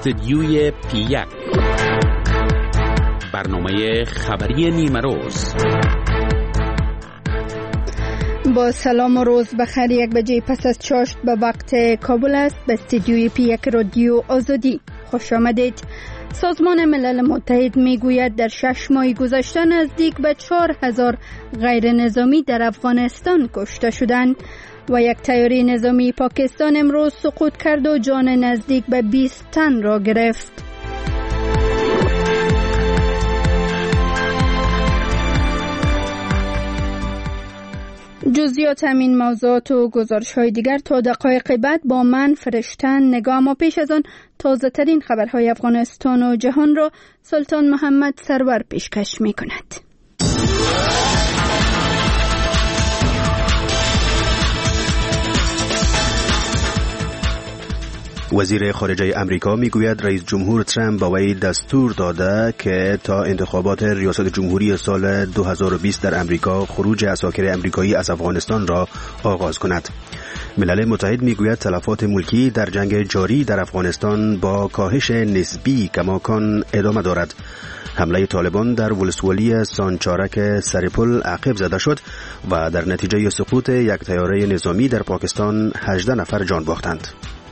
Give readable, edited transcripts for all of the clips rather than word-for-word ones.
استدیوی پی1 برنامه خبری نیمه روز. با سلام و روز بخیر. 1 بجه پس از چاشت به وقت کابل است. به استدیوی پی1 رادیو آزادی خوش آمدید. سازمان ملل متحد میگوید در 6 ماه گذشته نزدیک به 4000 غیر نظامی در افغانستان کشته شدند و یک طیاره نظامی پاکستان امروز سقوط کرد و جان نزدیک به 20 تن را گرفت. جزئیات همین موضوعات و گزارش‌های دیگر تا دقایق بعد با من فرشتن نگاه. ما پیش از آن تازه ترین خبرهای افغانستان و جهان را سلطان محمد سرور پیشکش می‌کند. وزیر خارجه امریکا میگوید رئیس جمهور ترامپ با وی دستور داده که تا انتخابات ریاست جمهوری سال 2020 در امریکا خروج عساکر امریکایی از افغانستان را آغاز کند. ملل متحد میگوید تلفات ملکی در جنگ جاری در افغانستان با کاهش نسبی کماکان ادامه دارد. حمله طالبان در ولسوالی سانچارک سرپل عقب زده شد و در نتیجه سقوط یک طیاره نظامی در پاکستان 18 نفر جان باختند.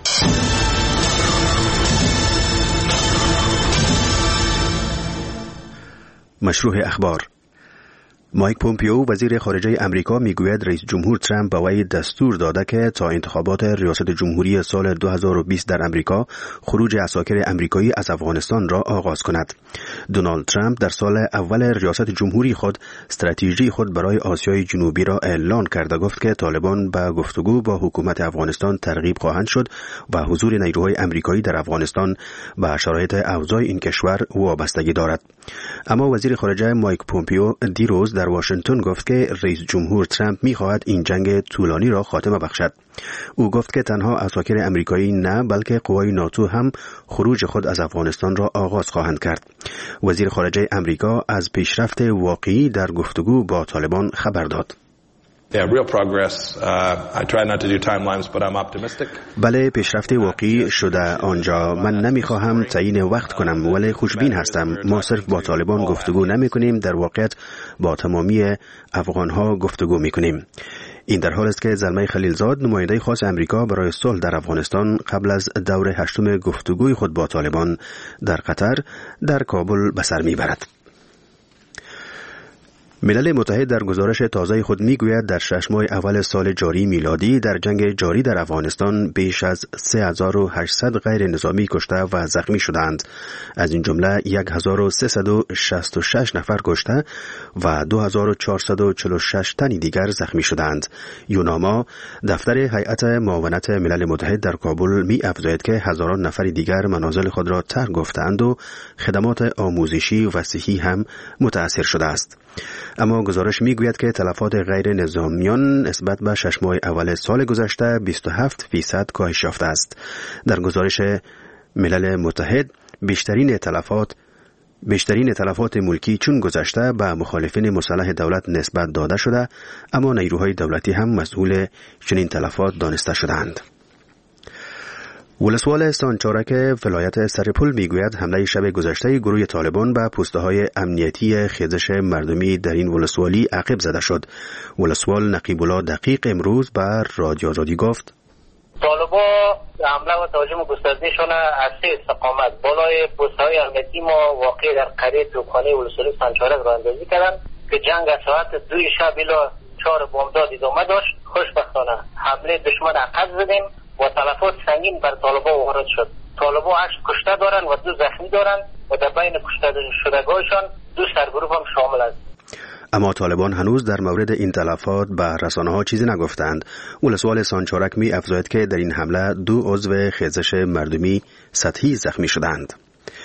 مشروع اخبار. مایک پومپیو وزیر خارجه امریکا میگوید رئیس جمهور ترامپ با وی دستور داده که تا انتخابات ریاست جمهوری سال 2020 در امریکا خروج عساکر امریکایی از افغانستان را آغاز کند. دونالد ترامپ در سال اول ریاست جمهوری خود استراتژی خود برای آسیای جنوبی را اعلان کرده گفت که طالبان به گفتگو با حکومت افغانستان ترغیب خواهند شد و حضور نیروهای امریکایی در افغانستان به شرایط اوضاع این کشور وابستگی دارد. اما وزیر خارجه مایک پومپیو دیروز در واشنگتن گفت که رئیس جمهور ترامپ می‌خواهد این جنگ طولانی را خاتمه بخشد. او گفت که تنها عساکر امریکایی نه بلکه قوای ناتو هم خروج خود از افغانستان را آغاز خواهند کرد. وزیر خارجه امریکا از پیشرفت واقعی در گفتگو با طالبان خبر داد. بله، پیشرفت واقعی شده آنجا. من نمیخواهم تعیین وقت کنم ولی خوشبین هستم. ما صرف با طالبان گفتگو نمی کنیم، در واقعیت با تمامی افغانها گفتگو می کنیم. این در حال است که زلمه خلیلزاد نماینده خاص امریکا برای صلح در افغانستان قبل از دور 8 گفتگوی خود با طالبان در قطر در کابل به سر میبرد. ملل متحد در گزارش تازه خود میگوید در 6 ماه اول سال جاری میلادی در جنگ جاری در افغانستان بیش از 3800 غیر نظامی کشته و زخمی شدند. از این جمله 1366 نفر کشته و 2446 تن دیگر زخمی شدند. یوناما دفتر هیئت معاونت ملل متحد در کابل می افزاید که هزاران نفر دیگر منازل خود را ترک گفتند و خدمات آموزشی و صحی هم متاثر شده است. اما گزارش میگوید که تلفات غیر نظامیان نسبت به 6 ماه اول سال گذشته 27% کاهش یافته است. در گزارش ملل متحد بیشترین تلفات ملکی چون گذشته به مخالفین مسلح دولت نسبت داده شده، اما نیروهای دولتی هم مسئول چنین تلفات دانسته شدند. ولسوال سانچارک ولایت سرپل میگوید حمله شب گذشته گروه طالبان به پسته‌های امنیتی خیزش مردمی در این ولسوالی عقب زده شد. ولسوال نقیب الله دقیق امروز به رادیو آزادی گفت طالبان حمله و تهاجم گستردهشان از 3 استقامت بالای پست‌های امنیتی ما واقع در قریه توپخانه ولسوالی سانچارک را اندازی کردند که جنگ از ساعت 2 شب الی 4 بامداد ادامه داشت. خوشبختانه حمله دشمن عقب زدیم و تلفات سنگین بر طالبان وارد شد. طالبان 8 کشته دارند و 2 زخمی دارند و در بین کشته شدگانشان 2 سرگروه هم شامل است. اما طالبان هنوز در مورد این تلفات به رسانه‌ها چیزی نگفتند. ولسوال سانچارک می افزاید که در این حمله 2 عضو خیزش مردمی سطحی زخمی شدند.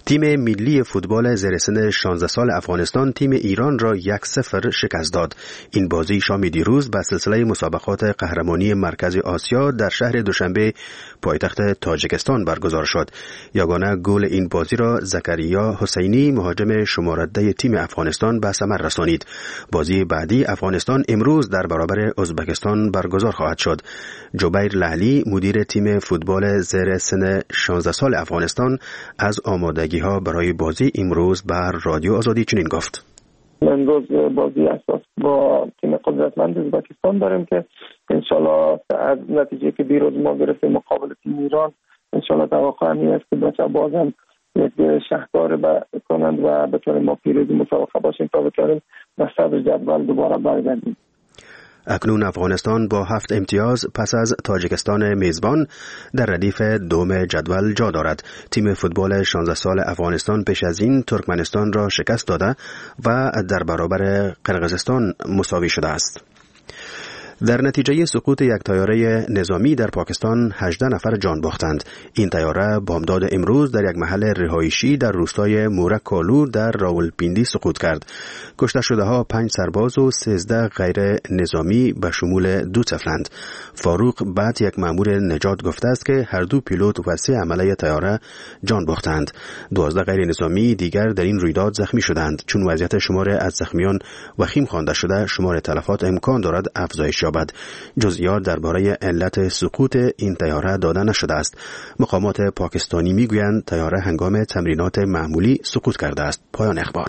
تیم ملی فوتبال زیر سن 16 سال افغانستان تیم ایران را 1-0 شکست داد. این بازی شام دیروز به سلسله مسابقات قهرمانی مرکز آسیا در شهر دوشنبه پایتخت تاجیکستان برگزار شد. یگانه گل این بازی را زکریا حسینی مهاجم شماره 10 تیم افغانستان به ثمر رسانید. بازی بعدی افغانستان امروز در برابر ازبکستان برگزار خواهد شد. جبیر لعلی مدیر تیم فوتبال زیر سن 16 سال افغانستان از آمادگی ها برای بازی امروز بر رادیو آزادی چنین گفت: امروز بازی اساس با تیم قدرتمند ازبکستان داریم که انشالله از نتیجه که دیروز ما گرفتیم مقابل تیم ایران انشالله توقع همی است که بچه بازم یک شهردار کنند و بتونیم ما پیروزی مسابقه باشیم تا بتونیم به صدر جدول دوباره برگردیم. اکنون افغانستان با 7 امتیاز پس از تاجیکستان میزبان در ردیف دوم جدول جا دارد. تیم فوتبال 16 سال افغانستان پیش از این ترکمنستان را شکست داده و در برابر قرقیزستان مساوی شده است. در نتیجه سقوط یک طیاره نظامی در پاکستان 18 نفر جان باختند. این طیاره بامداد امروز در یک محل رهایشی در روستای مورکالو در راولپیندی سقوط کرد. کشته شده ها 5 سرباز و 13 غیر نظامی به شمول 2 طفلند. فاروق بعد یک مأمور نجات گفته است که هر دو پیلوت و 3 عمله طیاره جان باختند. 12 غیر نظامی دیگر در این رویداد زخمی شدند. چون وضعیت شمار از زخمیان وخیم خوانده شده، شمار تلفات امکان دارد افزایش یابد. جزئیات درباره علت سقوط این طیاره داده نشده است. مقامات پاکستانی میگویند طیاره هنگام تمرینات معمولی سقوط کرده است. پایان اخبار.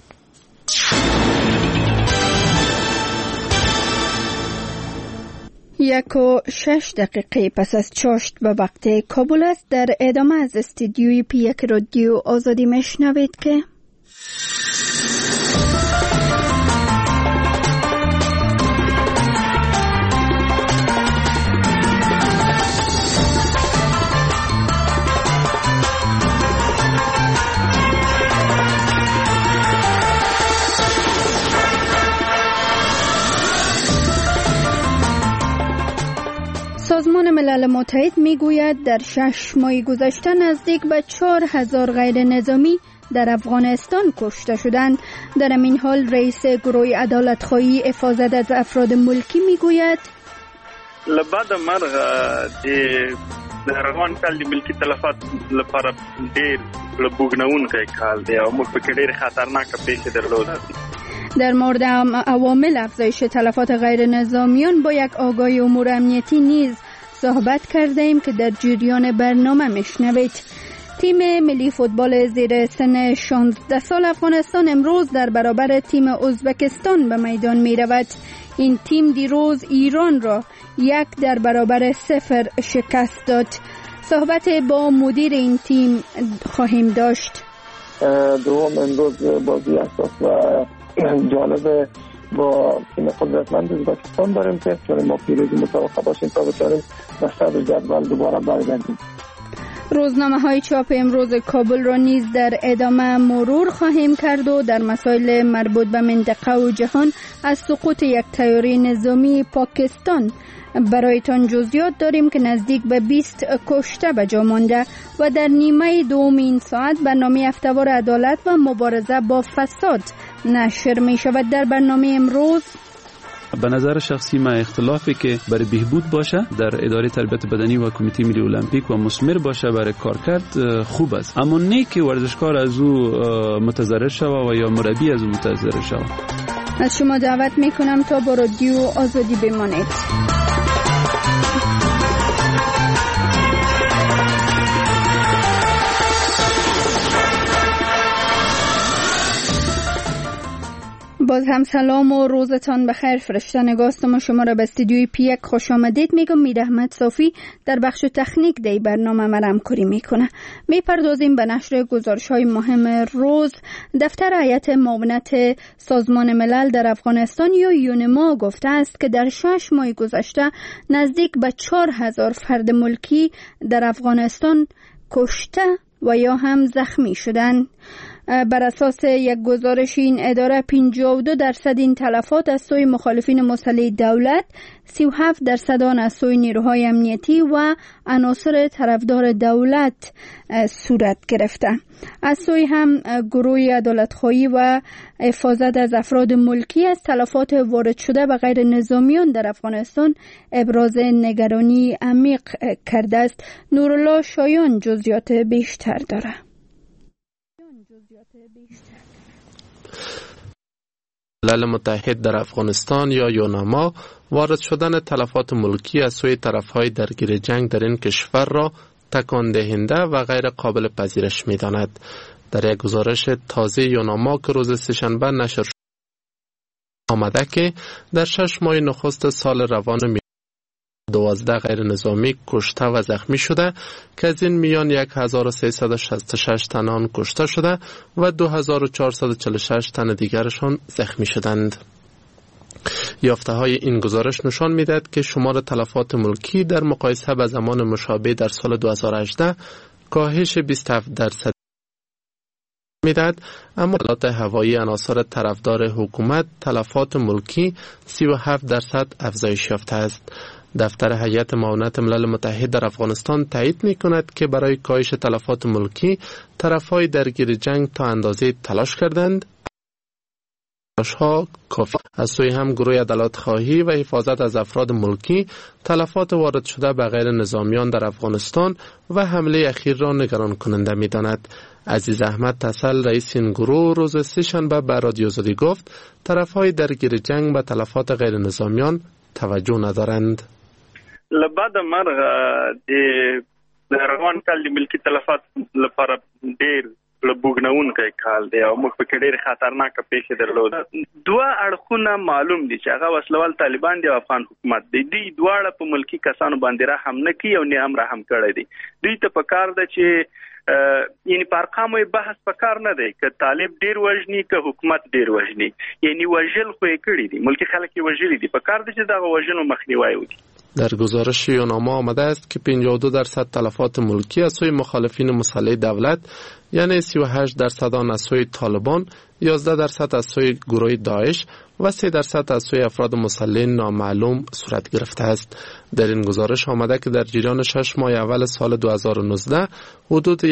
1:06 پس از چاشت به وقت کابل است. در ادامه از استودیوی پیک رادیو آزادی میشنوید که سازمان ملل متحد میگوید در 6 ماه گذشته نزدیک به 4000 غیر نظامی در افغانستان کشته شدند. در این حال رئیس گروه عدالت‌خواهی حفاظت از افراد ملکی میگوید لبعد مرغ د روان کال د ملکی تلفات لپاره ډېر لبوګنونکی کال دی او موږ په کې ډېر خطرناکه پیښې درلودې. در مورد عوامل افزایش تلفات غیر نظامیان با یک آگاهی امور امنیتی نیز صحبت کردیم که در جریان برنامه میشنوید. تیم ملی فوتبال زیر سن 16 سال افغانستان امروز در برابر تیم ازبکستان به میدان می رود. این تیم دیروز ایران را 1-0 شکست داد. صحبت با مدیر این تیم خواهیم داشت. دوم امروز بازی اساس و جالب با تیم قدرتمند ازبکستان داریم که چون ما پیروزی مسابقه باشیم تا بتونیم به صدر جدول دوباره برگردیم. روزنامه های چاپ امروز کابل را نیز در ادامه مرور خواهیم کرد و در مسائل مربوط به منطقه و جهان از سقوط یک طیاره نظامی پاکستان برایتان جزئیات داریم که نزدیک به 20 کشته به جا مانده و در نیمه دوم این ساعت برنامه هفته‌وار عدالت و مبارزه با فساد نشر می شود. در برنامه امروز به نظر شخصی ما اختلافی که برای بهبود باشه در اداره تربیت بدنی و کمیته ملی المپیک و مثمر باشه برای کارکرد خوب است، اما نه که ورزشکار از او متضرر شود و یا مربی از او متضرر شود. از شما دعوت می کنم تا با رادیو آزادی بمانید. باز هم سلام و روزتان بخیر. فرشته نگاستم و شما را به استودیوی پیک خوش آمدید میگم. میر احمد صافی در بخش تکنیک دی برنامه ما همکاری میکنه. میپردازیم به نشر گزارش های مهم روز. دفتر هیئت معاونت سازمان ملل در افغانستان یا یونما گفته است که در 6 ماه گذشته نزدیک به 4000 فرد ملکی در افغانستان کشته و یا هم زخمی شدند. بر اساس یک گزارش این اداره 52% این تلفات از سوی مخالفین مسلح دولت، 37% آن از سوی نیروهای امنیتی و عناصر طرفدار دولت صورت گرفته. از سوی هم گروه عدالتخواهی و حفاظت از افراد ملکی از تلفات وارد شده به غیر نظامیان در افغانستان ابراز نگرانی عمیق کرده است. نورالله شایان جزئیات بیشتر داره. ملل متحد در افغانستان یا یوناما وارد شدن تلفات ملکی از سوی طرفهای درگیر جنگ در این کشور را تکان دهنده و غیر قابل پذیرش می داند. در یک گزارش تازه یوناما که روز سه‌شنبه نشر شد آمده که در 6 ماه نخست سال روان 12 غیر نظامی کشته و زخمی شده که از این میان 1366 تن آن کشته شده و 2446 تن دیگرشان زخمی شدند. یافته های این گزارش نشان می‌دهد که شمار تلفات ملکی در مقایسه با زمان مشابه در سال 2018 کاهش 27% می‌دهد، اما حملات هوایی عناصر طرفدار حکومت تلفات ملکی 37% افزایش یافته است. دفتر هیئت معاونت ملل متحد در افغانستان تایید می‌کند که برای کاهش تلفات ملکی طرف‌های درگیر جنگ تا اندازه تلاش کردند. کافی. از سوی هم گروه عدالتخواهی و حفاظت از افراد ملکی تلفات وارد شده به غیر نظامیان در افغانستان و حمله اخیر را نگران کننده می داند. عزیز احمد تسل رئیس این گروه روز سه‌شنبه به رادیو آزادی گفت طرفهای درگیر جنگ به تلفات غیر نظامیان توجه ندارند. لبعد مرغ د روان کال د ملکی تلفات لپاره ډیر لبوګنونکی کال دی او موږ په کې ډېر خطرناک پیښې درلوده. دوه اړخونه معلوم دي چې هغه وسلوال طالبان دي او افغان حکومت دی. دوی دواړه په ملکی کسانو باندې رحم نه کوي او نه هم رحم کړی دی. دوی ته پکار ده چې یعنی په ارقامو بحث پکار نه دی که طالب ډیر وژني که حکومت ډیر وژني، یعنی وژل خو یې کړی دي، ملکی خلک یې وژلي دي، پکار ده چې دغه وژنو مخنیوی وکړي. در گزارش یوناما آمده است که 52% تلفات ملکی از سوی مخالفین مسلح دولت، یعنی 38% آن از سوی طالبان، 11% از سوی گروه داعش و 3% از سوی افراد مسلح نامعلوم صورت گرفته است. در این گزارش آمده که در جریان 6 ماه اول سال 2019 حدود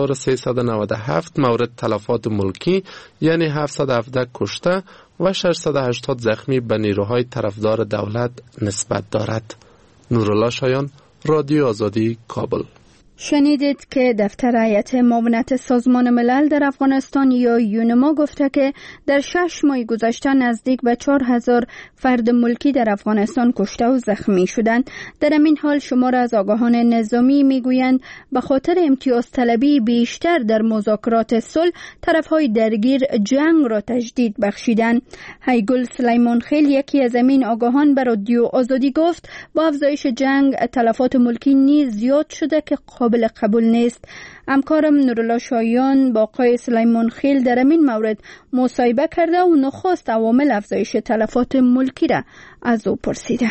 1397 مورد تلفات ملکی، یعنی 717 کشته و 680 زخمی به نیروهای طرفدار دولت نسبت دارد. نورالله شایان، رادیو آزادی، کابل. شنیدید که دفتر هیئت معاونت سازمان ملل در افغانستان یا یونما گفته که در 6 ماه گذشته نزدیک به 4000 فرد ملکی در افغانستان کشته و زخمی شدند. در این حال شمار از آگاهان نظامی میگویند به خاطر امتیاز طلبی بیشتر در مذاکرات صلح طرفهای درگیر جنگ را تجدید بخشیدند. هیگل سلیمان خیل یکی از این آگاهان به رادیو آزادی گفت با افزایش جنگ تلفات ملکی نیز زیاد شده که قابل قبول نیست. همکارم نورالله شایان با آقای سلیمان خیل در این مورد مصاحبه کرده و نخست عوامل افزایش تلفات ملکی را از او پرسیده.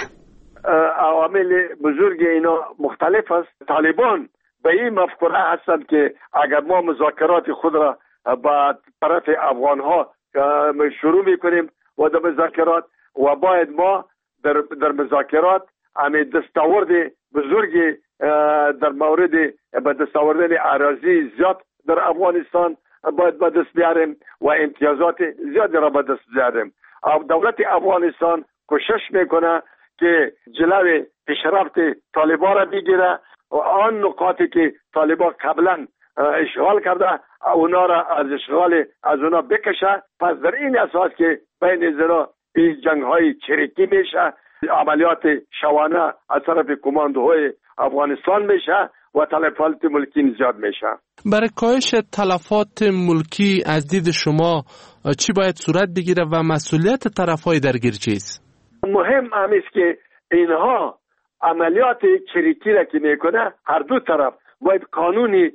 عوامل بزرگ اینا مختلف است. طالبان به این مفکوره هستند که اگر ما مذاکرات خود را با طرف افغانها شروع میکنیم و در مذاکرات و باید ما در مذاکرات همین دستاورد بزرگی در مورد به دست آوردن اراضی زیاد در افغانستان باید به دست بیاریم و امتیازات زیادی را به دست بیاریم. دولت افغانستان کوشش میکنه که جلوی پیشرفت طالبان را بگیره و آن نقاطی که طالبان قبلا اشغال کرده اونا را از اشغال از اونا بکشه. پس در این اساس که بین زنا این جنگ های چریکی میشه، عملیات شوانه از طرف کماندوهای افغانستان میشه و تلفات ملکی زیاد میشه. برای کاهش تلفات ملکی از دید شما چی باید صورت بگیره و مسئولیت طرفهای درگیر چیست؟ مهم است که اینها عملیات چریکی را که میکنه هر دو طرف باید قانونی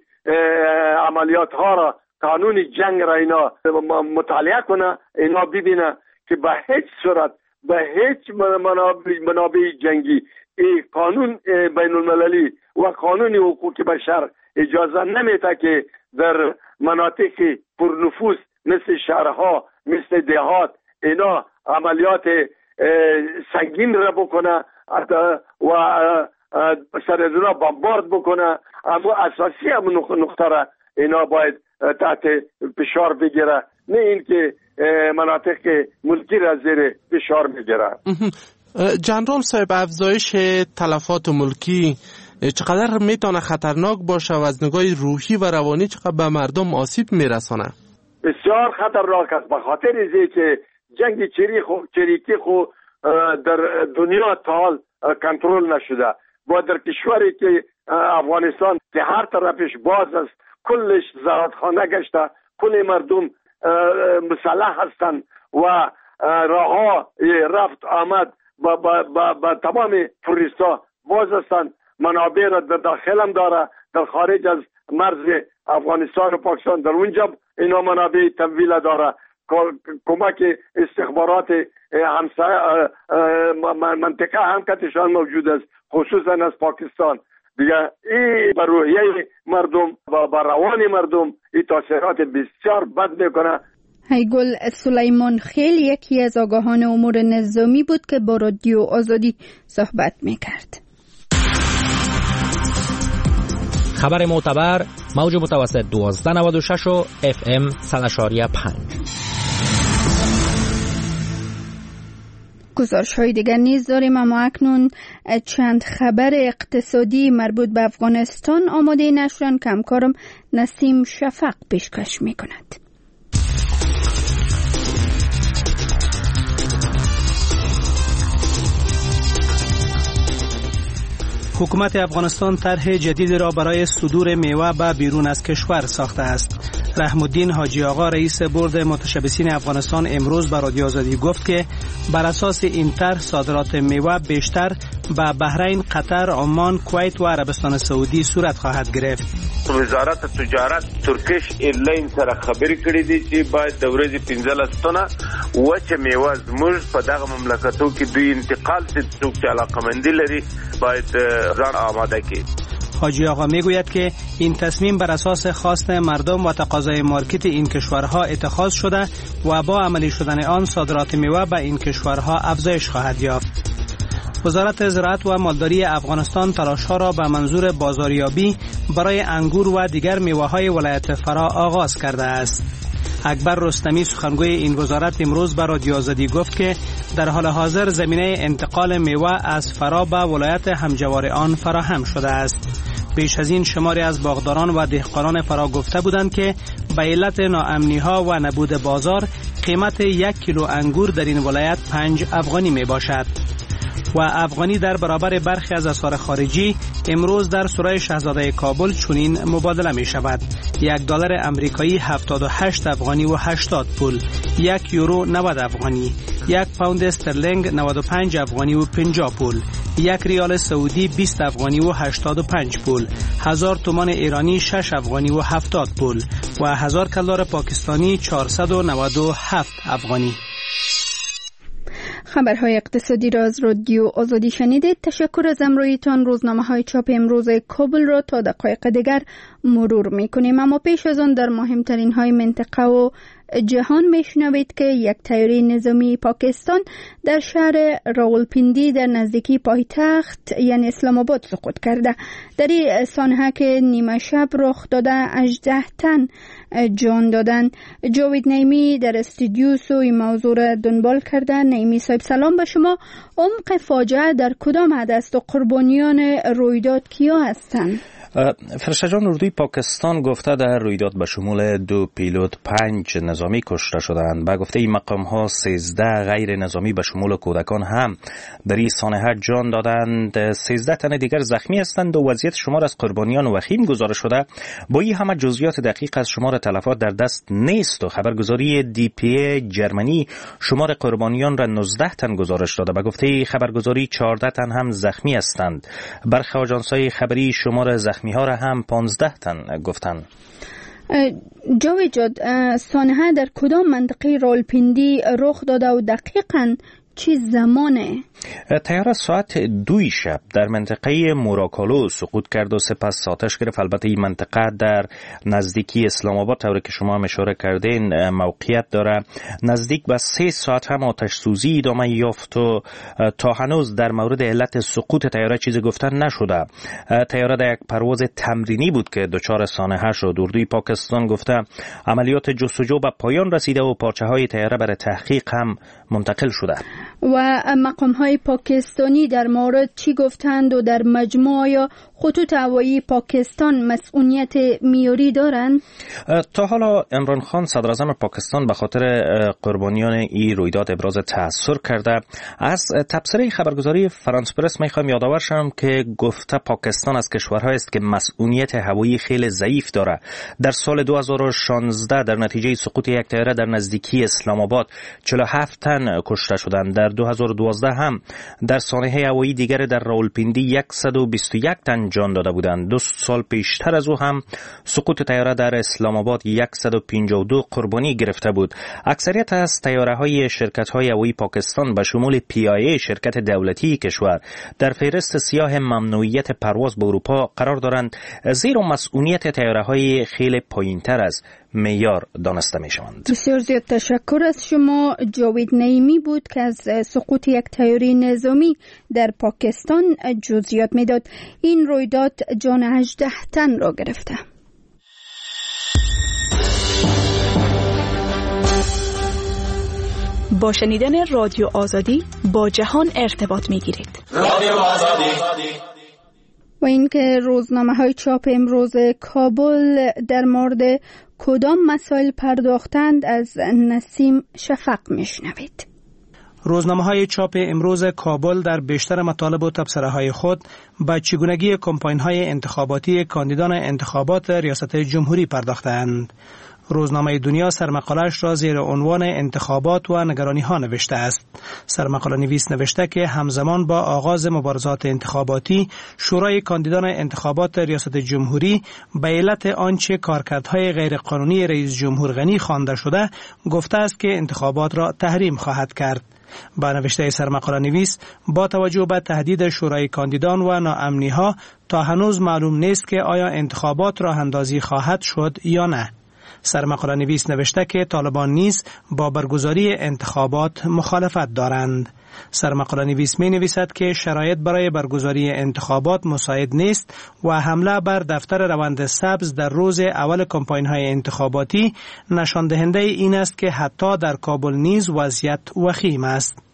عملیات ها را، قانونی جنگ را اینا مطالعه کنه، اینا ببینه که به هیچ صورت به هیچ منابع جنگی این قانون بین المللی و قانون حقوق بشر اجازه نمیده که در مناطق پرنفوذ مثل شهرها مثل دهات اینا عملیات سنگین را بکنه و سرزونا بمبارد بکنه، اما اساسی هم نقطه را اینا باید تحت فشار بگیره، نه اینکه مناطق ملکی را زیر فشار میگیره. جنرال صاحب، افزایش تلفات ملکی چقدر میتونه خطرناک باشه و از نگاه روحی و روانی چقدر به مردم آسیب میرسانه؟ بسیار خطرناک است، به خاطر اینکه که جنگ چریکی خو در دنیا تا حال کنترل نشده و در کشوری که افغانستان که هر طرفش باز است، کلش زرادخانه گشته، کل مردم مسلح هستند و راهها رفت آمد با تمام توریستا باز هستند. منابع را در داخل هم داره، در خارج از مرز افغانستان و پاکستان در اونجا اینا منابع تمویل داره. کمک استخبارات منطقه هم کتشان موجود است، خصوصا از پاکستان. دیگه این بر روحیه مردم و بر روان مردم این تاثیرات بسیار بد میکنه. هیگل سلیمان خیل یکی از آگاهان امور نظامی بود که با رادیو آزادی صحبت میکرد. خبر معتبر، موج متوسط 1296 و FM 100.5. گزارش های دیگر نیز داریم، اما اکنون چند خبر اقتصادی مربوط به افغانستان آماده نشرن که همکارم نسیم شفق پیشکش می کند. حکومت افغانستان طرح جدید را برای صدور میوه به بیرون از کشور ساخته است. رحم الدین حاجی آقا رئیس بورد متشبثین افغانستان امروز به رادیو آزادی گفت که بر اساس این طرح صادرات میوه بیشتر به بحرین، قطر، عمان، کویت و عربستان سعودی صورت خواهد گرفت. وزارت تجارت ترکیش ایرلاین سره خبرې کړې دي چې باید د ورځې 15 تنه وچه میوه زموږ په دغه مملکتو کې دوی انتقال څه څوک چې علاقمندي لري باید ځان آماده کړي. حاجی آقا میگوید که این تصمیم بر اساس خواست مردم و تقاضای مارکت این کشورها اتخاذ شده و با عملی شدن آن صادرات میوه به این کشورها افزایش خواهد یافت. وزارت زراعت و مالداری افغانستان تلاش‌ها را به منظور بازاریابی برای انگور و دیگر میوه‌های ولایت فرا آغاز کرده است. اکبر رستمی سخنگوی این وزارت امروز به رادیو آزادی گفت که در حال حاضر زمینه انتقال میوه از فرا به ولایت همجوار آن فراهم شده است. بیش از این شماری از باغداران و دهقانان فرا گفته بودند که به علت ناامنی‌ها و نبود بازار قیمت 1 کیلو انگور در این ولایت 5 افغانی می باشد. و افغانی در برابر برخی از اسعار خارجی امروز در سرای شاهزاده کابل چنین مبادله می شود: $1 امریکایی 78 افغانی و 80 پول، 1 یورو 90 افغانی، 1 پوند استرلینگ 95 افغانی و 50 پول، 1 ریال سعودی 20 افغانی و 85 پول، 1000 تومان ایرانی 6 افغانی و 70 پول و 1000 کلدار پاکستانی 497 افغانی. خبرهای اقتصادی را از رادیو آزادی شنیدید. تشکر از همراهیتان. روزنامه‌های چاپ امروز کابل را تا دقایق دیگر مرور می‌کنیم، اما پیش از آن در مهمترین های منطقه و جهان میشنوید که یک طیاره نظامی پاکستان در شهر راولپیندی در نزدیکی پایتخت یعنی اسلام آباد سقوط کرده. در این سانحه که نیمه شب رخ داده 18 تن جان دادن. جاوید نیمی در استودیو سوی موضوع را دنبال کرده. نیمی صاحب سلام به شما. عمق فاجعه در کدام حد است و قربانیان رویداد کیا هستند؟ فرشته جان، اردوی پاکستان گفته در رویداد به شمول 2 پیلوت 5 نظامی کشته شدند. به گفته این مقام ها 13 غیر نظامی به شمول کودکان هم در این سانحه جان دادند. 13 تن دیگر زخمی هستند و وضعیت شمار از قربانیان وخیم گزارش شده. با این همه جزئیات دقیق از شمار تلفات در دست نیست و خبرگزاری DPA جرمنی شمار قربانیان را 19 تن گزارش داده. به گفته خبرگزاری 14 تن هم زخمی هستند. برخی آژانس‌های خبری شمار زخمی ها را هم 15 تن گفتند. جاوید جان، سانحه در کدام منطقه راولپیندی رخ داده و دقیقاً چه زمانه؟ طیاره ساعت 2 شب در منطقه موراکالو سقوط کرد و سپس آتش گرفت. البته این منطقه در نزدیکی اسلام آباد، طوری که شما هم اشاره کردین، موقعیت داره. نزدیک به 3 ساعت هم آتش سوزی ادامه یافت و تا هنوز در مورد علت سقوط طیاره چیزی گفتن نشده. طیاره در یک پرواز تمرینی بود که دچار سانحه شد. اردوی پاکستان گفته عملیات جستجو به پایان رسیده و پارچه های طیاره برای تحقیق هم منتقل شده. و مقام های پاکستانی در مورد چی گفتند و در مجموع یا خطوط هوایی پاکستان مسئولیت میاری دارند؟ تا حالا عمران خان صدر اعظم پاکستان به خاطر قربانیان این رویداد ابراز تأثیر کرده. از تبصره خبرگزاری فرانس پرس میخوام یادآور شم که گفته پاکستان از کشورهایی است که مسئولیت هوایی خیلی ضعیف داره. در سال 2016 در نتیجه سقوط یک طیاره در نزدیکی اسلام آباد 47 تن کشته شدند. در 2012 هم در سانحه هوایی دیگر در راولپیندی 121 تن جان داده بودند. 2 سال پیشتر از او هم سقوط طیاره در اسلام آباد 152 قربانی گرفته بود. اکثریت از طیاره‌های شرکت‌های هوایی پاکستان به شمول PIA شرکت دولتی کشور در فهرست سیاه ممنوعیت پرواز به اروپا قرار دارند، زیرا مسئولیت طیاره‌های خیلی پایین‌تر از معیار دانسته می‌شوند. بسیار زیاد تشکر از شما. جاوید نعیمی بود که از سقوط یک طیاره نظامی در پاکستان جزئیات میداد. این رویداد جان 18 تن را گرفته. با شنیدن رادیو آزادی با جهان ارتباط می‌گیرید. رادیو آزادی. و اینکه روزنامه‌های چاپ امروز کابل در مورد کدام مسائل پرداختند از نسیم شفق میشنوید. روزنامه‌های چاپ امروز کابل در بیشتر مطالب و تبصره‌های خود به چگونگی کمپاین‌های انتخاباتی کاندیدان انتخابات ریاست جمهوری پرداختند. روزنامه دنیا سرمقاله‌اش را زیر عنوان انتخابات و نگرانی‌ها نوشته است. سرمقاله نویس نوشته که همزمان با آغاز مبارزات انتخاباتی، شورای کاندیدان انتخابات ریاست جمهوری به علت آنچه کارکردهای غیرقانونی رئیس جمهور غنی خوانده شده، گفته است که انتخابات را تحریم خواهد کرد. با نوشته سرمقاله نویس، با توجه به تهدید شورای کاندیدان و ناامنی‌ها تا هنوز معلوم نیست که آیا انتخابات راه اندازی خواهد شد یا نه. سرمقاله نویس نوشته که طالبان نیز با برگزاری انتخابات مخالفت دارند. سرمقاله نویس می نویسد که شرایط برای برگزاری انتخابات مساعد نیست و حمله بر دفتر روند سبز در روز اول کمپاین‌های انتخاباتی نشان دهنده این است که حتی در کابل نیز وضعیت وخیم است.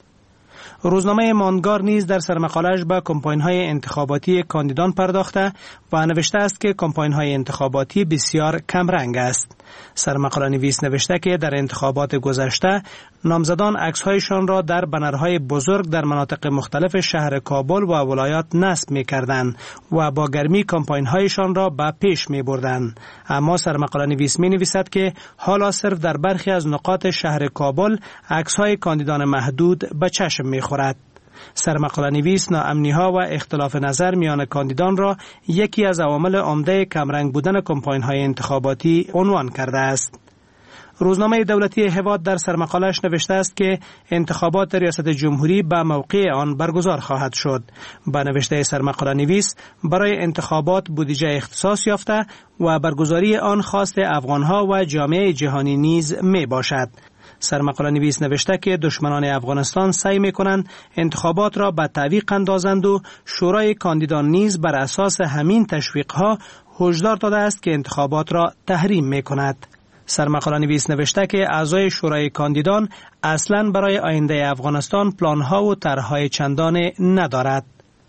روزنامه ماندگار نیز در سرمقاله‌اش به کمپاین‌های انتخاباتی کاندیدان پرداخته و نوشته است که کمپاین‌های انتخاباتی بسیار کمرنگ است. سرمقاله نویس نوشته که در انتخابات گذشته نامزدان عکس‌هایشان را در بنرهای بزرگ در مناطق مختلف شهر کابل و ولایات نصب می‌کردند و با گرمی کمپاین‌هایشان را به پیش می‌بردند. اما سرمقاله نویس می‌نویسد که حالا صرف در برخی از نقاط شهر کابل عکس‌های کاندیدان محدود به چشم می‌خورد. سرمقاله نویس ناامنی‌ها و اختلاف نظر میان کاندیدان را یکی از عوامل عمده کمرنگ بودن کمپاین‌های انتخاباتی عنوان کرده است. روزنامه دولتی هواد در سرمقاله‌اش نوشته است که انتخابات ریاست جمهوری به موقع آن برگزار خواهد شد. با نوشته سرمقاله نویس، برای انتخابات بودجه اختصاص یافته و برگزاری آن خواست افغان‌ها و جامعه جهانی نیز می باشد. سرمقاله نویس نوشته که دشمنان افغانستان سعی می‌کنند انتخابات را به تعویق اندازند و شورای کاندیدان نیز بر اساس همین تشویق‌ها هشدار داده است که انتخابات را تحریم می‌کند. سرمقاله نویس نوشته که اعضای شورای کاندیدان اصلاً برای آینده افغانستان پلان‌ها و طرح‌های چندانی ندارد.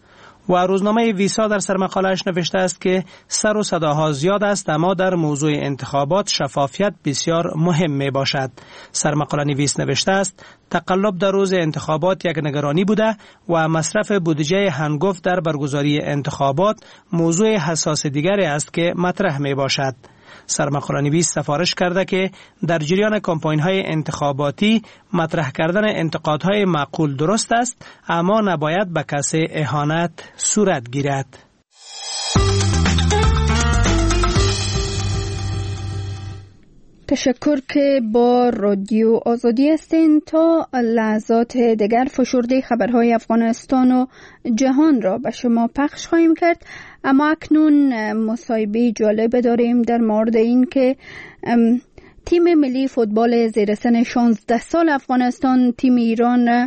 و روزنامه ویسا در سرمقاله‌اش نوشته است که سر و صداها زیاد است، اما در موضوع انتخابات شفافیت بسیار مهم می باشد. سرمقاله نویس نوشته است تقلب در روز انتخابات یک نگرانی بوده و مصرف بودجه هنگفت در برگزاری انتخابات موضوع حساس دیگری است که مطرح می باشد. سرمقاله نویس سفارش کرده که در جریان کمپاین‌های انتخاباتی مطرح کردن انتقادهای معقول درست است، اما نباید به کسی اهانت صورت گیرد. تشکر که با رادیو آزادی هستین. تا لحظات دیگر فشرده خبرهای افغانستان و جهان را به شما پخش خواهیم کرد، اما اکنون مصاحبه جالب داریم در مورد این که تیم ملی فوتبال زیر سن 16 سال افغانستان تیم ایران را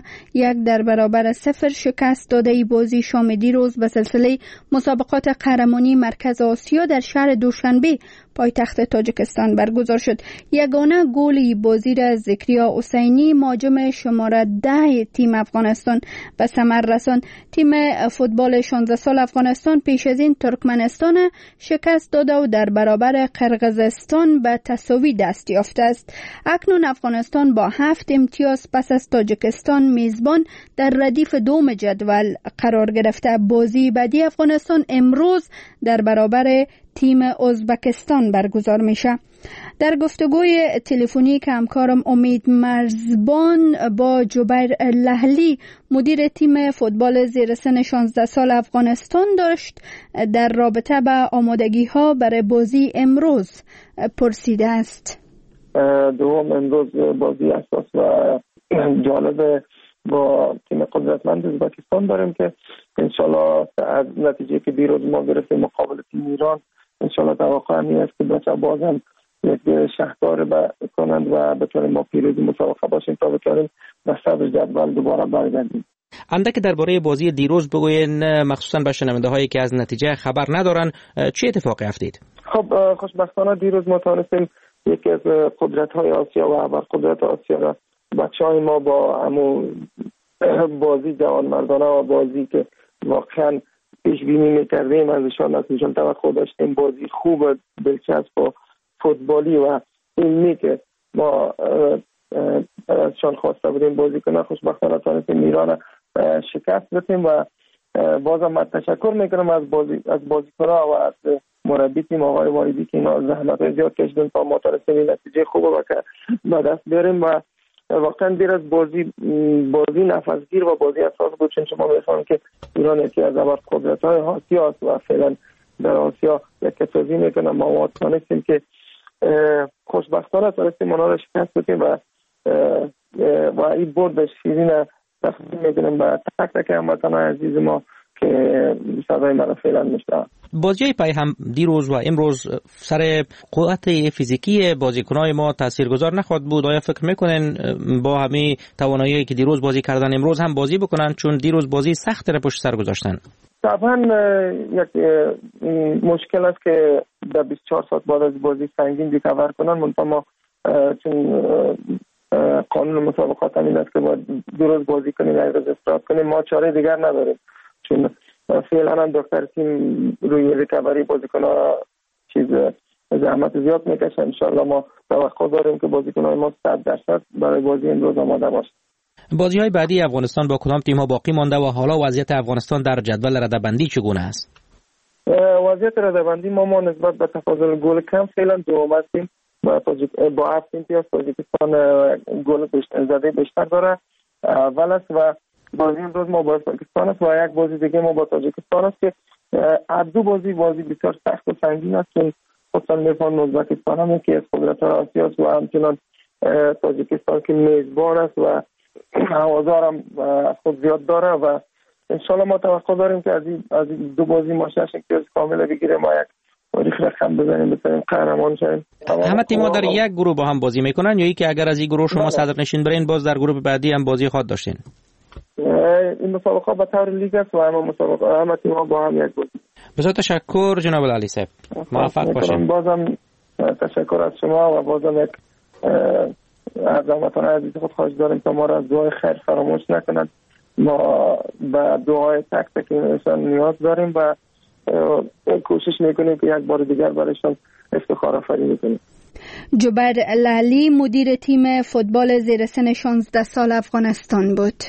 1-0 شکست داده. ای بازی شام دیروز به سلسله مسابقات قهرمانی مرکز آسیا در شهر دوشنبه پایتخت تاجیکستان برگزار شد. یگانه گل بازی را ذکریا حسینی مهاجم شماره 10 تیم افغانستان به ثمر رساند. تیم فوتبال 16 سال افغانستان پیش از این ترکمنستان شکست داده و در برابر قرقیزستان به تساوی دست یافته است. اکنون افغانستان با 7 امتیاز پس از تاجیکستان میزبان در ردیف دوم جدول قرار گرفته. بازی بعدی افغانستان امروز در برابر تیم ازبکستان برگزار میشه. در گفتگوی تلفنی که همکارم امید مرزبان با جبیر لهلی مدیر تیم فوتبال زیر سن 16 سال افغانستان داشت، در رابطه با آمادگی ها برای بازی امروز پرسیده است. دوم امروز بازی اساس و جالب با تیم قدرتمند ازبکستان داریم که انشالله از نتیجه که دیروز ما گرفتیم مقابل تیم ایران انشالله توقع این است که بچه بازم یک شهردار کنند و بتونیم ما پیروزی مسابقه باشیم تا بتونیم به صدر جدول دوباره برگردیم. اندک درباره بازی دیروز بگوین، مخصوصا به شنونده هایی که از نتیجه خبر ندارن، چه اتفاقی افتید؟ خب خوشبختانه دیروز ما تونستیم یکی از قدرت های آسیا و ابرقدرت آسیا را بچه های ما با همون بازی جوان مردانه و بازی که واقعا پیش بینی میکردیم ازشان توقع داشتیم، بازی خوب دلچسب و فوتبالی و علمی که ما ازشان خواسته بودیم بازی کنه، خوشبختانه تونستیم ایران شکست بدیم و بازم من تشکر میکنم از بازیکن‌ها و از مربی تیم آقای واحدی که اینا زحمت زیاد کشیدن تا ما تونستیم نتیجه خوب به دست بیاریم و واقعا دیر از بازی نفسگیر و بازی اساس بود، چون شما می‌فهمید که ایران یکی از ابرقدرت‌های آسیا است و فعلا در آسیا یک کسازی میکنه. ما تونستیم که خوشبختانه تونستیم اونا رو شکست بدیم و این بردش شیرین تقدیم میکنیم به تک تک هموطنان عزیز ما که صدای من فعلا میشنوند. بازی پای هم دیروز و امروز سر قوت فیزیکی بازیکنان ما تاثیرگذار نخواهد بود؟ آیا فکر میکنن با همه توانایی که دیروز بازی کردن امروز هم بازی بکنن، چون دیروز بازی سخت را پشت سر گذاشتن؟ طبعا یک مشکل است که در 24 ساعت بعد از بازی سنگین ریکاور کنن، منتها ما چون قانون مسابقات همین است که باید دو روز بازی کنیم، یک روز استراحت کنیم، ما چاره دیگر نداریم، چون فعلا هم دکتر تیم روی ریکاوری بازیکن‌ها زحمت زیاد میکشه. انشالله ما توقع داریم که بازیکن‌های ما 100% برای بازی امروز آماده باشه. بازی‌های بعدی افغانستان با کدام تیم‌ها باقی مانده و حالا وضعیت افغانستان در جدول رده‌بندی چگونه است؟ وضعیت رده‌بندی ما نسبت به تفاضل گل کم فعلا دوم هستیم با 7 امتیاز. تاجیکستان گل زده بیشتر داره اول است و بازی امروز ما با پاکستان است و یک بازی دیگه ما با تاجیکستان است که دو بازی بسیار سخت و سنگین است، چون خصوصا میفهمم ازبکستان هم که از قدرت‌های آسیا است و همچنان تاجیکستان که میزبان است و هوادار هم خود زیاد داره و انشالله ما توقع داریم که از این دو بازی ما 6 امتیاز کامل بگیریم، ما یک تاریخ رقم بزنیم بتونیم قهرمان شویم. همه تیم‌ها در یک گروه با هم بازی میکنن یا اینکه اگر از این گروه شما صدر نشین برین باز در گروه بعدی هم بازی خواهد داشتین؟ این مسابقه به طور لیگ است و همه تیم‌ها با هم یک بازی. بسیار تشکر جناب علی صاحب، موفق باشین. بازم تشکر از شما و بازم یک از هموطنان عزیز خود خواهش داریم تا ما را از دعای خیر فراموش نکنند. ما به دعای تک تک اینشان نیاز داریم و کوشش میکنیم که یک بار دیگر برایشان افتخار آفرینی کنیم. جبیر لهلی مدیر تیم فوتبال زیر سن 16 سال افغانستان بود.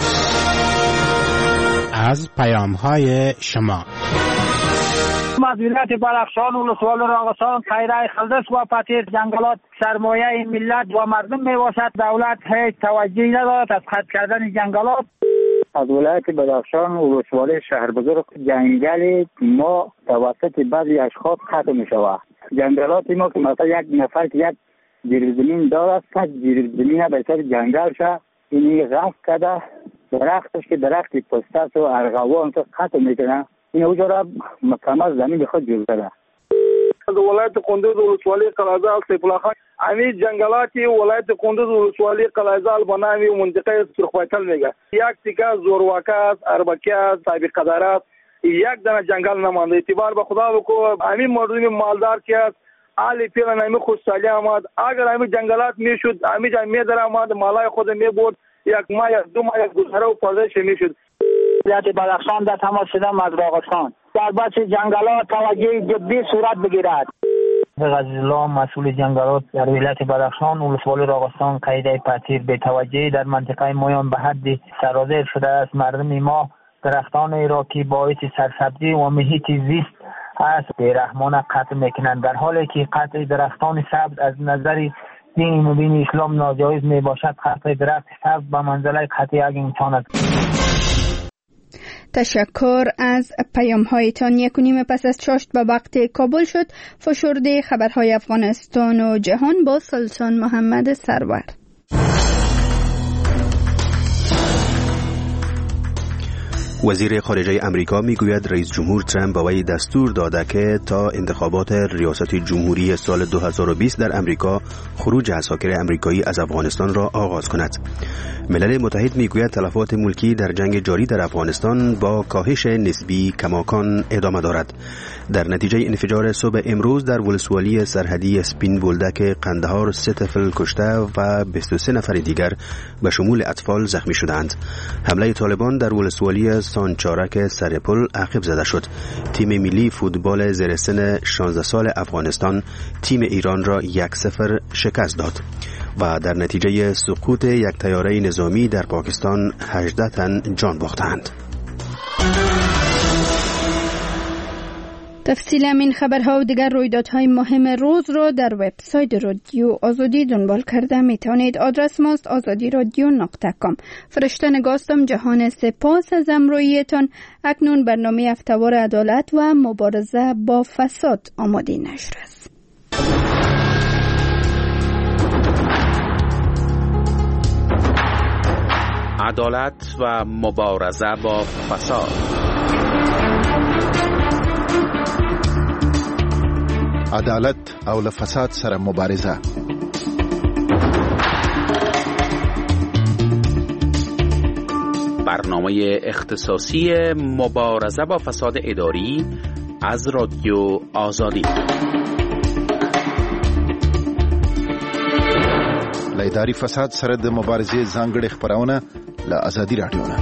از پیام‌های شما از ولایت بدخشان ولسوالی راغستان خیره خلدس و پتیر جنگلات سرمایه ملت و مردم میباشد. دولت هیچ توجهی ندارد از قطع کردن جنگلات. از ولایت بدخشان ولسوالی شهر بزرگ جنگل ما توسط بعضی اشخاص قطع می شود. جنگلات ما که مثلا یک نفر که یک زیر زمین دارد، صد زیر زمین به سر جنگل شد. اینی غف کرده درختش که درخت پستاس و ارغوان تو قطع میکنه، این اوجا را مکمل زمین خود جور کرده. ولایت کندوز ولسوالی قلعه‌زال سیف الله خان امی جنگلاتی ولایت کندوز ولسوالی قلعه‌زال به نام منطقه سرخوتل میگه. یک تیکه زورواکه است، اربکی است، سابقه دارد. یک دانه جنگل نمانده. اعتبار به خدا بکو امی مردم مالدار که است علی پیران امی خوشحالی آمد. اگر امی جنگلات میشد امی جمعیت در آمد مالای خود میبرد، یک ماه یک دو ماه یک گذره و پردهش میشد. ولایت بدخشان در تماس شدم از راغستان در بخش جنگلات توجه جدی صورت بگیرد. غزیلا مسئول جنگلات در ولایت بدخشان ولسوالی راغستان قاعده پتیر به توجهی در منطقه مایان به حد سرازیر شده است. مردم ما درختان ایراکی باعث سرسبزی و محیط زیست است بیرحمانه قطع میکنند، در حالی که قطع درختان سبز از نظر دین مبین اسلام ناجایز می باشد. قطع درخت سبز به منزله قطع یک انسان است. تشکر از پیام هایتان. 1:30 پس از چاشت به وقت کابل شد. فشرده خبرهای افغانستان و جهان با سلطان محمد سرور. وزیر خارجه امریکا میگوید رئیس جمهور ترامپ به وی دستور داده که تا انتخابات ریاست جمهوری سال 2020 در امریکا خروج عساکر امریکایی از افغانستان را آغاز کند. ملل متحد میگوید تلفات ملکی در جنگ جاری در افغانستان با کاهش نسبی کماکان ادامه دارد. در نتیجه انفجار صبح امروز در ولسوالی سرحدی سپین بولدک قندهار 3 طفل کشته و 23 نفر دیگر به شمول اطفال زخمی شدند. حمله طالبان در ولسوالی سانچارک سرپل عقب زده شد. تیم ملی فوتبال زیر سن 16 سال افغانستان تیم ایران را 1-0 شکست داد و در نتیجه سقوط یک طیاره نظامی در پاکستان 18 تن جان باختند. تفصیل این خبرها و دیگر رویدادهای مهم روز را در وبسایت رادیو آزادی دنبال کرده می توانید. آدرس ماست azadiradyo.com. فرشته نگاستم جهان سپاس از همراهیتان. اکنون برنامه هفته‌وار عدالت و مبارزه با فساد آماده نشر است. عدالت و مبارزه با فساد. عدالت او له فساد سره مبارزه. برنامه اختصاصی مبارزه با فساد اداری از رادیو آزادی. له اداري فساد سره د مبارزې ځانګړې خبرونه له آزادي رادیو نه.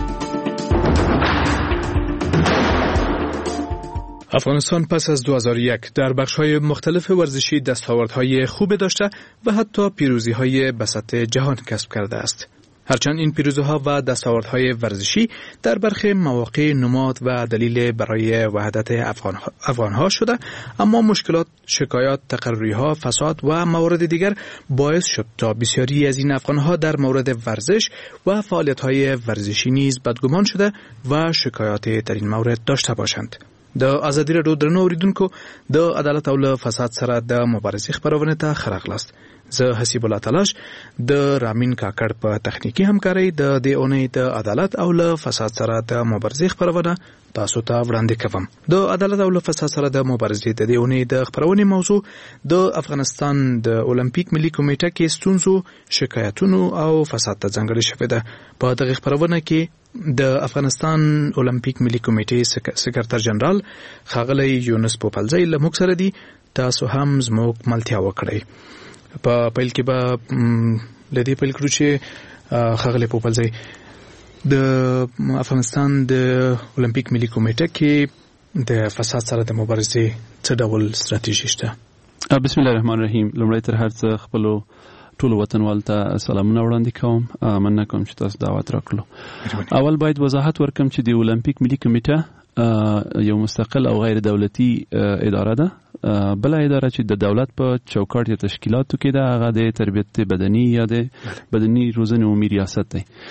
افغانستان پس از 2001 در بخش‌های مختلف ورزشی دستاوردهای خوب داشته و حتی پیروزی‌های به سطح جهان کسب کرده است. هرچند این پیروزی‌ها و دستاوردهای ورزشی در برخی مواقع نماد و دلیل برای وحدت افغان‌ها شده، اما مشکلات، شکایات، تقرری‌ها، فساد و موارد دیگر باعث شد تا بسیاری از این افغان‌ها در مورد ورزش و فعالیت‌های ورزشی نیز بدگمان شده و شکایات در این مورد داشته باشند. د آزادی راډیو درنو اوریدونکو د عدالت او فساد سره د مبارزې خبرونه ته خراغلاست. زه حسیب الله تلاش د رامین کاکړ په تخنیکی همکارۍ د دې اونۍ د عدالت او فساد سره د مبارزې خبرونه تاسو ته وړاندې کوم. د عدالت او فساد سره د مبارزې د دې اونۍ د خبرونې موضوع د افغانستان د اولمپیک ملي کمیټه کې ستونزو، شکایتونو او فساد ته ځانګړې شوې ده. په دغه خبرونه کې د افغانستان اولمپیک ملي کمیټې سکرټر جنرال ښاغلی یونس پوپلزی له موږ سره دی. تاسو هم زموږ ملتیا وکړئ. په پیل کې به لدې پیل کړو چې ښاغلی پوپلزی د افغانستان د اولمپیک ملي کمیټه کې د فساد سره د مبارزې څه ډول ستراتیژي شته؟ بسم الله الرحمن الرحیم. لومړی تر هر څه خپلو ټول وطنوالو ته سلامونه وړاندې کوم. مننه کوم چې تاسو دعوت راکړو. اول باید وضاحت ورکم چې د اولمپیک ملي کمیټه یو مستقل او غیر دولتي اداره ده. بل اداره چې د دولت په چوکاټ یا تشکیلاتو کې ده، هغه د تربیت بدني یا د بدني روزنې عمومي ریاست دی.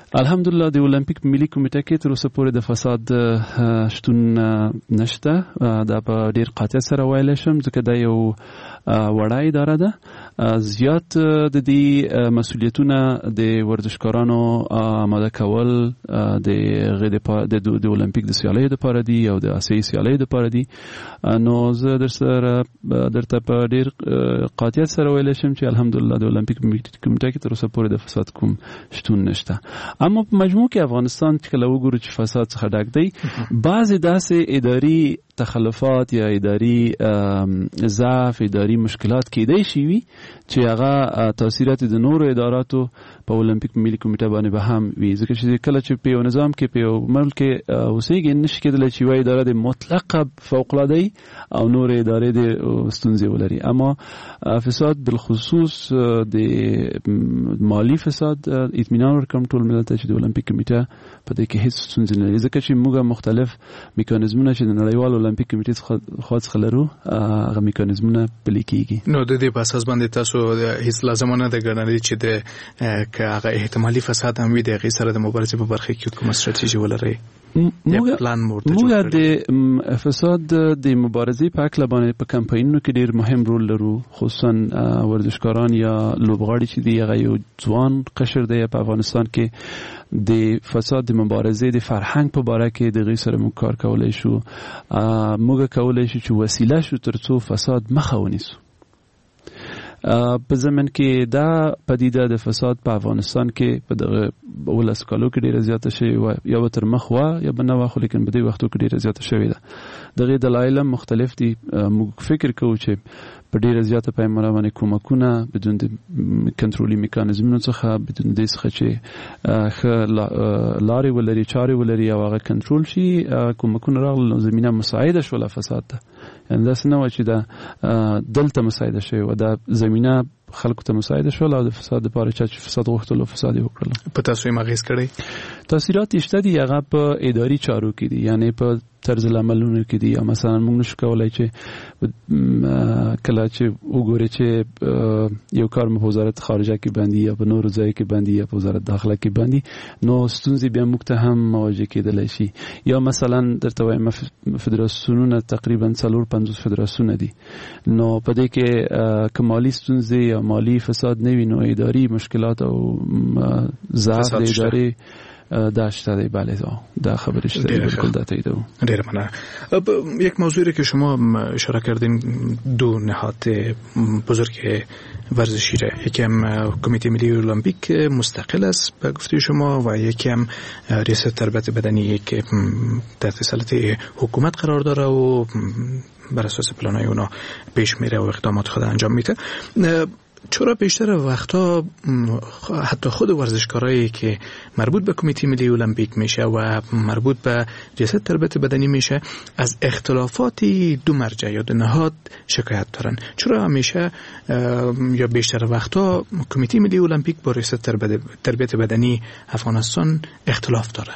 الحمدلله د المپیک ملي کمیټه کې تر اوسه پورې د فساد شتون نشته. دا په ډیر قاطع سره ویل شم ځکه دا یو وړه اداره ده. زیات د دې مسولیتونه د ورزشکارانو آماده کول د المپیک د سیالیو لپاره دي او د آسیایي سیالیو لپاره دي. نو زه درته په ډیر قاطعیت سره ویل شم چې الحمدلله د المپیک کمیټه کې تر اوسه پورې د فساد کوم شتون نشته. اما په مجموع کې افغانستان چې کله وګورو چې فساد څخه ډک دی، بعضې داسې اداري تخلفات یا اداري ضعف، اداري مشکلات کېدای شي وي چې هغه تاثیرات د نورو اداراتو په المپیک ملي کمیټه باندې به هم وي. ځکه چې کله چې په یو نظام کې په یو ملک اوسېږي نشي کېدلی چې یوه اداره د مطلقه فوق‌العاده او نور ادارې د ستونزې ولري. اما فساد بالخصوص د مالی فساد اطمینان ورکوم ټول ملت ته چې د المپیک کمیټه په دې کې هیڅ ستونزې نه لري، ځکه چې موږ مختلف میکانیزمونه چې د نړیوال المپیک کمیټې څخه لرو هغه میکانیزمونه پلي کیږي. نو د دې په اساس باندې تاسو هیڅ لازم نه ده ګڼلې چې د هغه احتمالي فساد هم وي د هغې سره د مبارزې په برخه کې کومه ستراتیژي ولرئ؟ موږ د فساد د مبارزې په هکله باندې په کمپاینونو کې ډیر مهم رول لرو، خصوصا ورزشکاران یا لوبغاړي چې دی هغه یو ځوان قشر دی په افغانستان کې. د فساد د مبارزې د فرهنګ په باره کې د غي سره موږ کار کولای شو، موږ کولای شو چې وسیله شو ترڅو فساد مخه ونیسو. په زمن کې دا پدیده د فساد په افغانستان کې په دغه 12 کالو کې ډیره زیاته شوې وه، یا به تر مخ وه یا به نه وه، خو لیکن په دې وختو کې ډیره زیاته شوې ده. دغه دلایل مختلف دي. موږ فکر کوو چې په ډیره زیاته پیمانه باندې کومکونه بدون د کنټرولي میکانیزمونو څخه، بدون د څخه چې ښه لارې ولري، چارې ولري او هغه کنټرول شي، کومکونه راغله نو زمینه مساعده شوله فساد ته. یعنې داسې نه وه چې دا دلته مساعده شوې وه، دا زمینه خلکو ته مساعده شول او د فساد لپاره چې فساد غوښتل او فساد یې وکړل. په تاسو یې اغېز کړی؟ تاثیرات یې شته دي، هغه په اداري چارو کې دي، یعنې په طرز العملونو کې دي. مثلا موږ نشو کولای چې کله چې وګورې چې یو کار په وزارت خارجه کې باندې یا په نورو ځای کې باندې یا په وزارت داخله کې باندې، نو ستونزې بیا موږ ته هم مواجه کېدلی شي. یا مثلا درته وایم فدراسیونونه تقریبا 450 فدراسیونه دي، نو په دې کې که مالي ستونزې یا مالی فساد نه وي نو اداري مشکلات او ضعف د ادارې داشته دی. بله دا خبرش داری بالکل داتیده. ډیر مننه. یک موضوعی که شما اشاره کردین، دو نهاد بزرگ ورزشی را، یکی هم کمیته ملی المپیک مستقل است به گفته شما و یکی هم ریاست تربیت بدنی که تحت سلطه حکومت قرار داره و بر اساس پلان‌های اونا پیش میره و اقدامات خود انجام میده. چرا بیشتر وقتا حتی خود ورزشکارایی که مربوط به کمیته ملی المپیک میشه و مربوط به ریاست تربیت بدنی میشه از اختلافات دو مرجع یا دو نهاد شکایت دارن؟ چرا همیشه یا بیشتر وقتا کمیته ملی المپیک با ریاست تربیت بدنی افغانستان اختلاف داره؟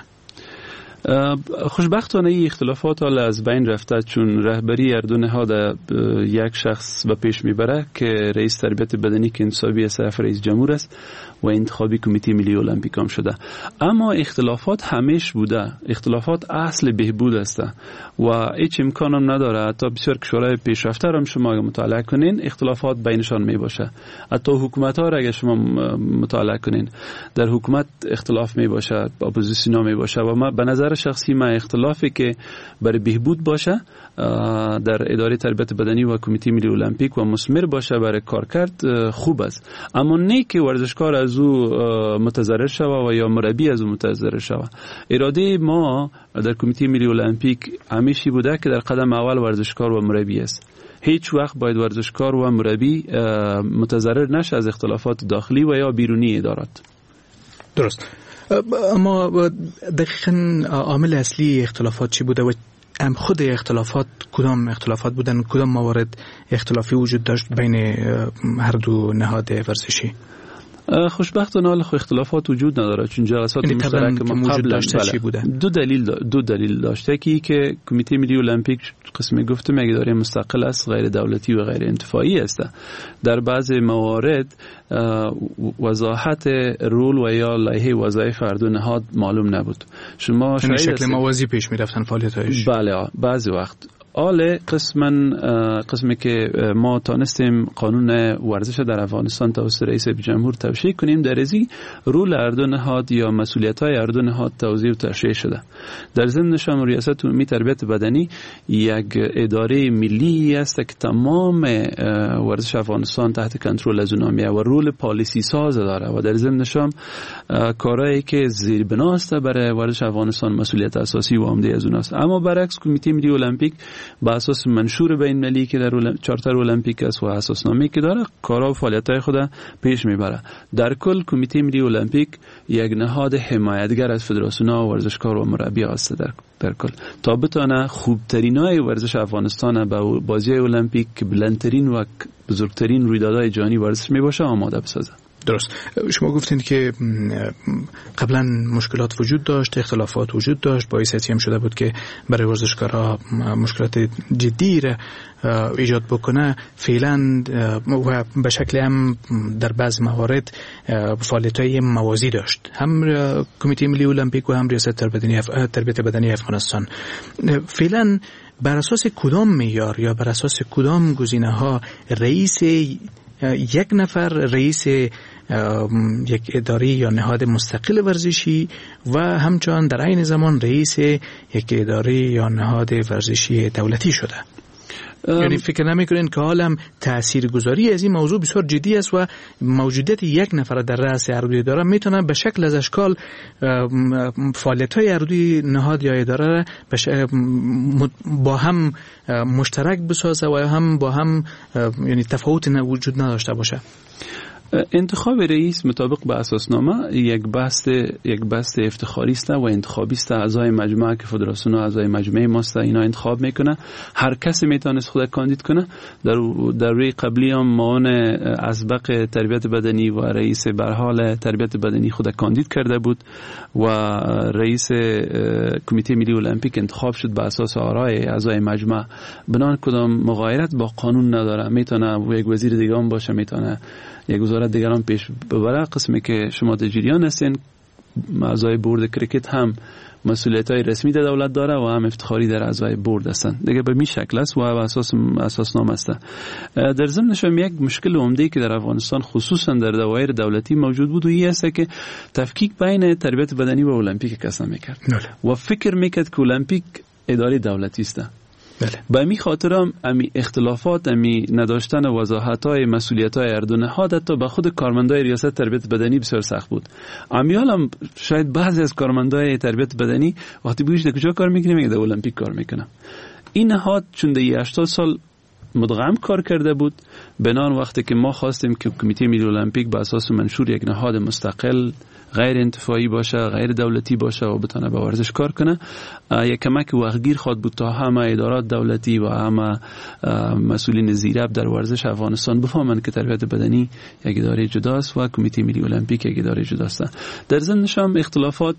خوشبختانه این اختلافات حالا از بین رفته، چون رهبری هر دو نهاد یک شخص به پیش میبره که رئیس تربیت بدنی که انتصابی صرف رئیس جمهور است و انتخابی کمیته ملی المپیک هم شده. اما اختلافات همیش بوده، اختلافات اصل بهبود است و هیچ امکان هم نداره. حتی بسیار کشورهای پیشرفته هم شما اگه مطالعه کنین اختلافات بینشان می باشه. حتی حکومت ها را اگه شما مطالعه کنین در حکومت اختلاف می باشه، اپوزیسیون ها می باشه. و ما به نظر شخصی من اختلافی که برای بهبود باشه در اداره تربیت بدنی و کمیته ملی المپیک و مثمر باشه برای کارکرد خوب است. اما نه که ورزشکار از او متضرر شوه و یا مربی از او متضرر شوه. اراده ما در کمیته ملی المپیک همیشه بوده که در قدم اول ورزشکار و مربی است. هیچ وقت باید ورزشکار و مربی متضرر نشه از اختلافات داخلی و یا بیرونی ادارات. درست. اما دقیقاً عامل اصلی اختلافات چی بوده و خود اختلافات کدام اختلافات بودن، کدام موارد اختلافی وجود داشت بین هر دو نهاد ورزشی؟ خوشبختانه حال اختلافات وجود نداره، چون جلسات مشترک ما قبل دو دلیل داشته که کمیته ملی المپیک قسم گفتم یک اداره مستقل است، غیر دولتی و غیر انتفاعی است. در بعض موارد وضاحت رول و یا لایحه وظایف هر دو نهاد معلوم نبود. شما شاید شکل موازی پیش می‌رفتن فعالیت‌هاش. بله، بعضی وقت قسمی که ما تانستیم قانون ورزش در افغانستان توسط رئیس جمهور توشیح کنیم، در ازی رول هر دو نهاد یا مسئولیت‌های هر دو نهاد توضیح و تشریح شده. در ضمن شما ریاست عمومی تربیت بدنی یک اداره ملی است که تمام ورزش افغانستان تحت کنترل از اونها میاد و رول پالیسی ساز داره و در ضمن شما کارهایی که زیر بناست برای ورزش افغانستان مسئولیت اساسی و عمده از اوناست. اما برعکس کمیته ملی المپیک با اساس منشور بین‌المللی که در چارتر المپیک است و اساسنامه‌ای که داره کارا و فعالیت‌های خود پیش میبره. در کل کمیته ملی المپیک یک نهاد حمایتگر از فدراسیون‌ها و ورزشکار و مربی‌ها است در کل تا بتونه خوبترینای ورزش افغانستان به بازی المپیک که بلندترین و بزرگترین رویدادهای جهانی ورزش میباشه آماده بسازه. درست. شما گفتین که قبلا مشکلات وجود داشت، اختلافات وجود داشت، باعث هم شده بود که برای ورزشکارها مشکلات جدی را ایجاد بکنه. فعلا و به شکل هم در بعض موارد فعالیت‌های موازی داشت، هم کمیته ملی المپیک و هم ریاست تربیت بدنی افغانستان. فعلا بر اساس کدام معیار یا بر اساس کدام گزینه‌ها رئیس یک نفر رئیس یک اداره یا نهاد مستقل ورزشی و همچنان در عین زمان رئیس یک اداره یا نهاد ورزشی دولتی شده؟ یعنی فکر نمی‌کنین که حالا تاثیرگذاری از این موضوع بسیار جدی است و موجودیت یک نفر در رأس هر دو اداره میتونه به شکل از اشکال فعالیت‌های هر دو نهاد یا اداره با هم مشترک بسازه و هم با هم یعنی تفاوت وجود نداشته باشه؟ انتخاب رئیس مطابق به اساسنامه یک بحث افتخاری است و انتخابی است. اعضای مجمع که فدراسیون اعضای مجمع ماست اینا انتخاب میکنه، هر کسی میتونه خود کاندید کنه. در روی قبلی هم معاون اسبق تربیت بدنی و رئیس برحال تربیت بدنی خود کاندید کرده بود و رئیس کمیته ملی المپیک انتخاب شد به اساس آرای اعضای مجمع. بنان کدام مغایرت با قانون نداره، میتونه یک وزیر دیگه هم باشه، میتونه یک وزارت دیگران پیش ببره. قسمی که شما در جریان هستین اعضای بورد کرکت هم مسئولیت‌های رسمی در دولت داره و هم افتخاری در اعضای بورد هستن دیگه، به می شکل است و اساسنامه است. در ضمنش هم یک مشکل عمده که در افغانستان خصوصا در دوایر دولتی موجود بود و این است که تفکیک بین تربیت بدنی و المپیک کس نمی‌کرد و فکر می‌کرد که المپیک اداره دولتی است. به می خاطرم امی اختلافات، امی نداشتن وضاحت‌های مسئولیت‌های هر دو نهاد حتی به خود کارمندای ریاست تربیت بدنی بسیار سخت بود. امیالم شاید بعضی از کارمندای تربیت بدنی وقتی بگویش در کجا کار می‌کنی میگه در المپیک کار میکنم. این نهاد چون در 80 سال مدغم کار کرده بود، بنان وقتی که ما خواستیم که کمیته ملی المپیک به اساس منشور یک نهاد مستقل غیر انتفاعی باشه، غیر دولتی باشه و بتونه به ورزش کار کنه، یک کمک وقتگیر خواد بود تا همه ادارات دولتی و همه مسئولین زیراب در ورزش افغانستان بفهمن که تربیت بدنی یک اداره جداست و کمیته ملی المپیک یک اداره جداست. در ضمنش هم اختلافات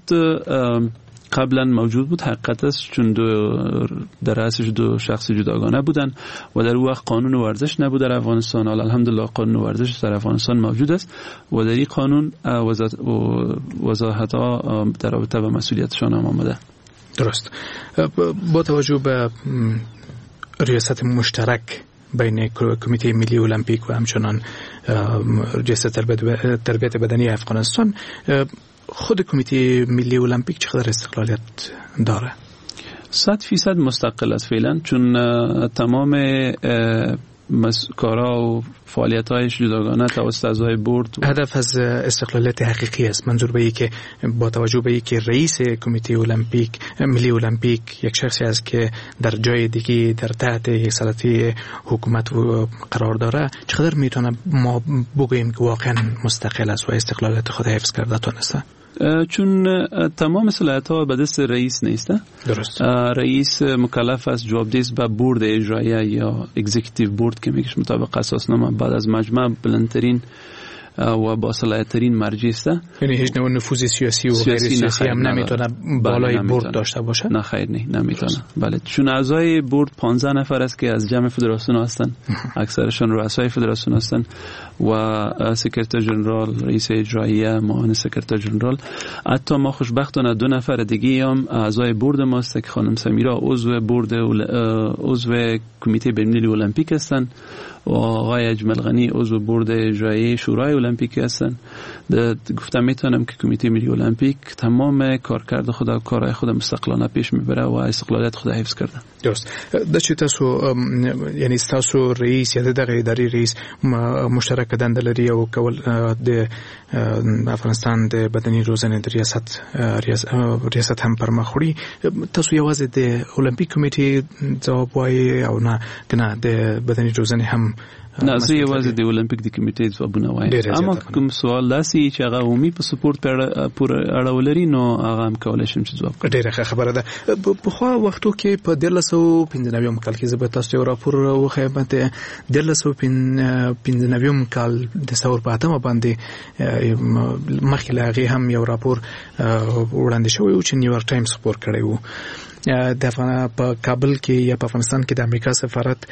قبلا موجود بود، حقیقت است، چون در رأسش دو شخص جداگانه بودن و در اون وقت قانون ورزش نبود در افغانستان. حالا الحمدلله قانون ورزش در افغانستان موجود است و در این قانون وضاحت‌ها در رابطه با مسئولیتشان هم آمده. درست. با توجه به ریاست مشترک بین کمیته ملی المپیک و همچنان ریاست تربیت بدنی افغانستان، خود کمیته ملی المپیک چقدر استقلالیت داره؟ 100% مستقل است فعلا، چون تمام کارا و فعالیت‌هایش جداگانه توسط اعضای بورد. هدف از استقلالیت حقیقی است. منظور به که با توجه به که رئیس کمیته المپیک ملی المپیک یک شخصی است که در جای دیگه در تحت یک سلطه حکومت قرار داره، چقدر میتونه ما بگوییم که واقعا مستقل است و استقلالیت خود حفظ کرده تونسته؟ چون تمام صلاحیت‌ها به دست رئیس نیست. درست. رئیس مکلف است جوابدهی به بورد اجرایی یا اگزیکیتیو بورد که میگه مطابق اساسنامه بعد از مجمع بلندترین و با صلاحیت ترین مرجع است. یعنی هیچ نوع نفوذ سیاسی و غیر سیاسی هم نمیتونه بالای بورد داشته باشه؟ نه خیر، نمیتونه. بله، چون اعضای بورد 15 نفر است که از جمع فدراسیون هستند، اکثرشون رؤسای فدراسیون هستند و سکرتر ژنرال، رئیس اجرایی، معاون سکرتر ژنرال. حتی ما خوشبختانه 2 نفر دیگه هم اعضای بورد ماست که خانم سمیرا عضو کمیته بین‌المللی المپیک هستند و آقای اجمل غنی عضو بورد اجرایی شورای المپیک هستند. گفتم میتونم که کمیته ملی المپیک تمام کارکرد خود و کارهای خود مستقلانه پیش میبره و استقلالیت خود حفظ کرده. درست. د چې تاسو یعنی تاسو رئیس یا دغه اداري رئیس مشترک دند لري او کول د افغانستان د بدني روزنې د ریاست هم پرمخوړي. تاسو یوازې د اولمپیک کمیټې ځواب وایي او نه کنه د بدني روزنې هم؟ نه، زه یوازې د اولمپیک د کمیټې ځوابونه وایم. اما کوم سوال داسي چې هغه عمومي په سپورت پورې اړه ولري نو هغه هم کولای شم چې ځواب کړم. ډیره ښه خبره ده. په خو وختو کې په 1395 کال کې زه به تاسو یو راپور وخایم ته 1395 کال د ثور په اتمه باندې مخکې لاغي هم یو راپور وړاندې شوی و چې نیویارک ټایمز خبر کړی و. د افغان په کابل کې یا په افغانستان کې د امریکا سفارت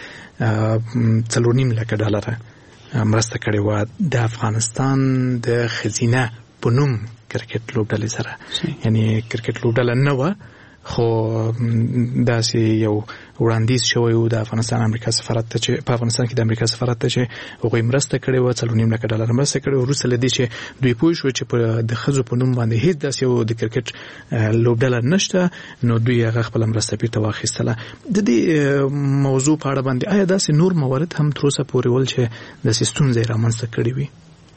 4.5 لک ډالر مرسته کړې و د افغانستان د خزینه په نوم کرکټ لوبډلې سره. یعنی کرکټ لوبډله نه و خو داسې یو وړاندیز شوی و د افغانستان امریکا سفارت ته چې په افغانستان کې د امریکا سفارت ته چې هغوی مرسته کړې و 4.5 لک ډالر مرسته کړې و. وروسته له دې چې دوی پوه شو چې د ښځو په نوم باندې هیڅ داسې یو د کرکټ لوبډله نشته نو دوی هغه خپله مرسته بیرته واخیستله. د دې موضوع په اړه باندې آیا داسې نور موارد هم تر اوسه پورې ول چې داسې ستونزې رامنځته کړې وي؟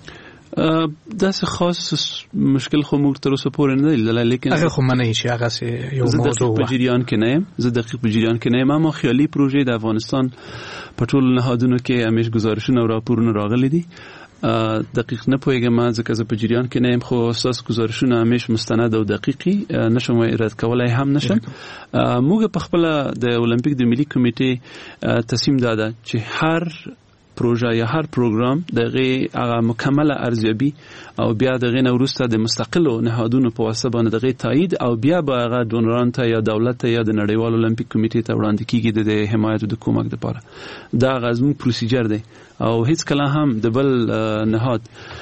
داسې خاص مشکل خو موږ تر اوسه پورې نه لیدلی، لیکن هغه خو منه چې هغه یو موضوع په جریان کې نه یم. زه دقیق په جریان کې نه یم، اما خیالي پروژې د افغانستان په ټولو نهادونو کې همیش گزارشونه او راپورونه راغلي دي. دقیق نه پوهیږم ځکه زه په جریان کې نه یم، خو ستاسو گزارشونه همیش مستند او دقیقي نشم رد کولای هم نشم. موږ په خپل د اولمپیک د ملي کمیټې تصمیم داده چې هر پروژه یا هر پروګرام دغه مکمله ارزیابي او بیا دغه وروسته د مستقلو نهادونو په واسطه باندې دغه تایید او بیا به هغه ډونران ته یا دولت ته یا د نړیوال اولمپیک کمیټې ته وړاندې کیږي د حمایت او د کومک لپاره. دا غزمو پروسیجر دی او هیڅ کله هم د بل نهاد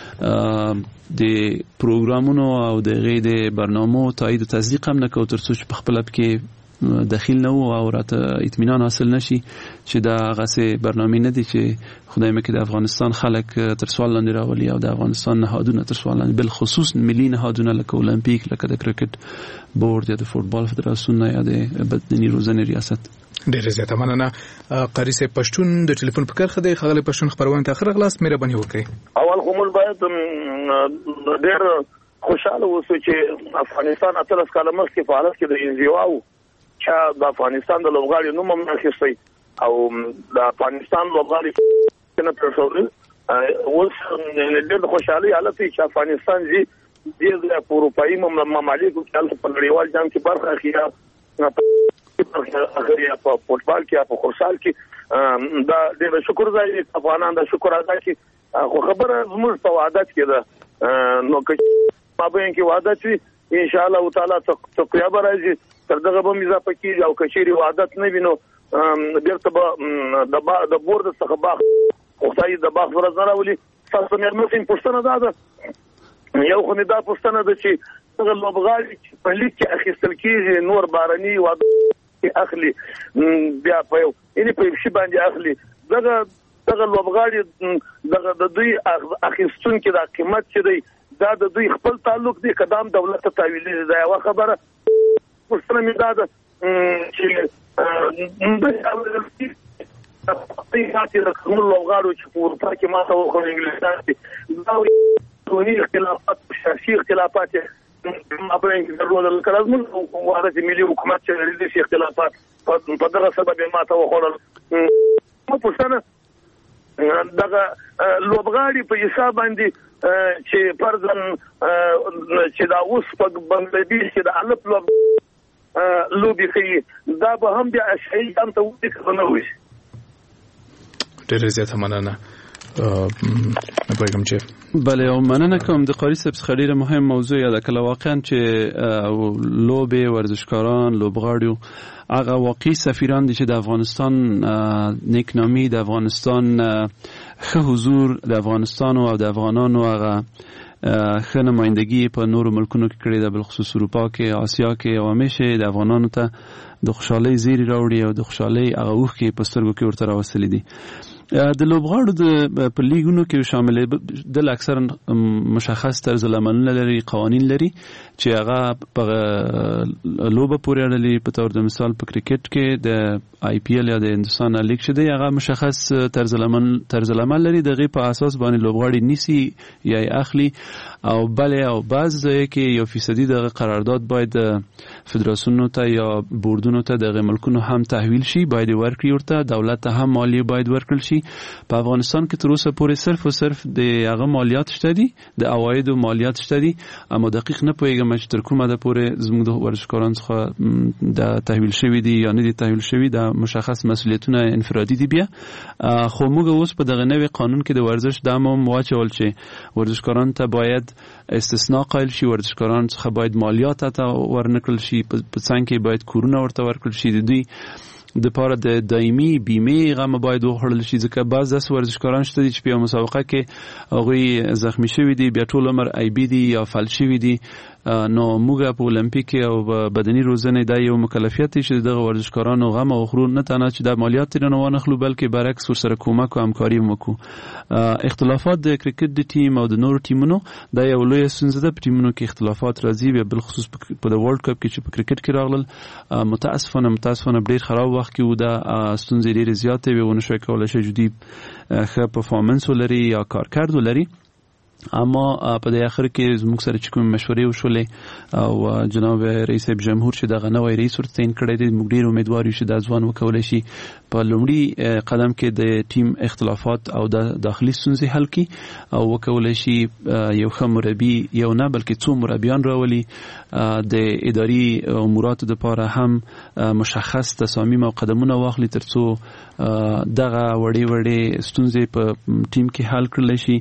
د پروګرامونو او دغه د برنامو تایید او تصدیق هم نه کوي تر څو چې په خپل کې داخل نه وو او راته اطمینان حاصل نشي چې دا غسه برنامه نه دي چې خدای مکه د افغانستان خلک تر سوال لاندې راولي او د افغانستان نهادونه تر سوال لاندې، بل خصوص ملي نهادونه لکه اولمپیک، لکه د کرکټ بورد یا د فوتبال فدراسیون یا د بدني روزنې ریاست. ډېر زیاته مننه. قاری صاحب پښتون د ټلیفون په کرخه دی. خغل پښتون خبرونه ته اخر غلاس مهرباني وکړئ. اول خو موږ باید ډېر خوشاله اوسو چې افغانستان اتلس کاله مخکې په حالت کې د انزواو چې د افغانستان د لوبغاړي نوم هم اخیستی او د افغانستان لوبغاړي څنګه پرفورمنس اوس ډېر خوشحالي حالت چې افغانستان زی د اروپאי ممالکو کې په نړیوال جام کې برخه اخلي په فوتبال کې په خورسال کې دا ډېر شکر ځای افغانان د شکر ادا کوي. خو خبره زموږ په وعده کې ده نو که ما به کې وعده شي ان شاء الله تعالی تقیا به راځي تر دغه به اضافه کیږي او کچيري وعدت نه وینو بیرته به د بورد څخه باغ خدای د باغ ورځ نه راولي. تاسو مې مې پوښتنه ده یو خو دا پوښتنه ده چې دغه لوبغاړي په لیک کې اخیستل کیږي نور بارني وعده اخلي بیا په یعنی په شی باندې اخلي دغه لوبغاړي دغه د دوی اخیستون کې د قیمت چې دی دا د دوی خپل تعلق دی قدم دولت ته تاویلي دا یو خبره پوښتنه مې ده چې د کوم لوبغاړو چې په اروپا کې ما ته وخت انګلیسان دي دا ټولني اختلافات سیاسي اختلافات ما په انګلیسي درلودل کله موږ واره چې ملي حکومت چې لري د اختلافات په دغه سبب ما ته وخت مو پوښتنه دغه لوبغاړي په حساب باندې چې فرضاً چې دا اوس په بنگلاديش کې د الف لوبي کوي دا به هم بیا شي هم ته وځي کنه وي. ډېر زیاته مننه. په کوم چې بله او مننه کوم د قاری صاحب څخه ډیره مهم موضوع یاد کړه واقعا چې لوبې ورزشکاران لوبغاړي هغه واقعي سفیران دي چې د افغانستان نیکنامي د افغانستان ښه حضور د افغانستان او د افغانانو هغه ښه نمایندګي په نورو ملکونو کې کړې ده، بالخصوص اروپا کې، آسیا کې، او همیشه د افغانانو ته د خوشحالۍ زیری راوړي او د خوشحالۍ هغه اوښکې په سترګو کې ورته راوستلې دي. د لوبغاړو په لیګونو کې شامل دي اکثر مشخص طرز العملونه لري، قوانین لري چې هغه په لوبه پورې اړه لري. په تور د مثال په کرکټ کې د آی پی ایل یا د هندوستان لیګ چې دی هغه مشخص طرز العمل لري، دغه په اساس باندې لوبغاړي نیسی یا اخلي او بلې او بعض ځای کې 1% د قرارداد باید فدراسیونونو ته یا بوردونو ته دغه ملکونو هم تحویل شي، باید ورکړي ورته، دولت ته هم مالیه باید ورکړل شي. په افغانستان کې تر اوسه پورې صرف او صرف د هغه مالیات شته دي، د عواید او مالیات شته دي، اما دقیق نه پوهیږم چې تر کومه ده پورې زموږ د ورزشکارانو څخه د تحویل شوی دي یا نه دي تحویل شوی، د مشخص مسؤلیتونه انفرادي دي. بیا خو موږ اوس په دغه نوې قانون کې د ورزش د هم واچول چې ورزشکاران ته باید استثناء قائل شي، ورزشکاران څخه باید مالیات ته ورنکړل شي، په څنګ کې باید کورونه ورته ورکړل شي، د دوی د پاره د دایمي بیمه غم باید وخړل شي، ځکه بعض داس ورزشکاران شته چې په مسابقه کې هغه زخمی شوی دي، بیا ټول عمر ای بی دي یا فلج شوی دي. نو موږ په اولمپیک او بدني روزنه د یو مکلفیت چې دغه ورزشکارانو غم او خرون نه تنه چې د مالیات نه ونخلو بلکې برعکس سره کومک او همکاري وکړو. اختلافات د کرکټ د ټیم او د نورو ټیمونو د یو لوی ستونزه ده، په ټیمونو کې اختلافات راځي، بیا بل خصوص په د ورلد کپ کې چې په کرکټ کې راغلل متاسفانه ډیر خراب وخت کې و، د ستونزې ډیره زیاتې وي، ونه شوی کولای شي جدي ښه پرفارمنس ولري یا کارکرد ولري. اما په د اخر کې زموږ سره چې کوم مشورې وشولې او جناب رئیس جمهور چې دغه نوې رئیس ورته تعیین کړی دی، موږ ډیر امیدوار یو چې دا ځوان وکولای شي په لومړي قدم کې د ټیم اختلافات او د داخلي ستونزې حل کړي او وکولای شي یو ښه مربي یو نه بلکې څو مربیان راولي، د اداري اموراتو لپاره هم مشخص تصامیم او قدمونه واخلي ترڅو دغه وړې ستونزې په ټیم کې حل کړل شي.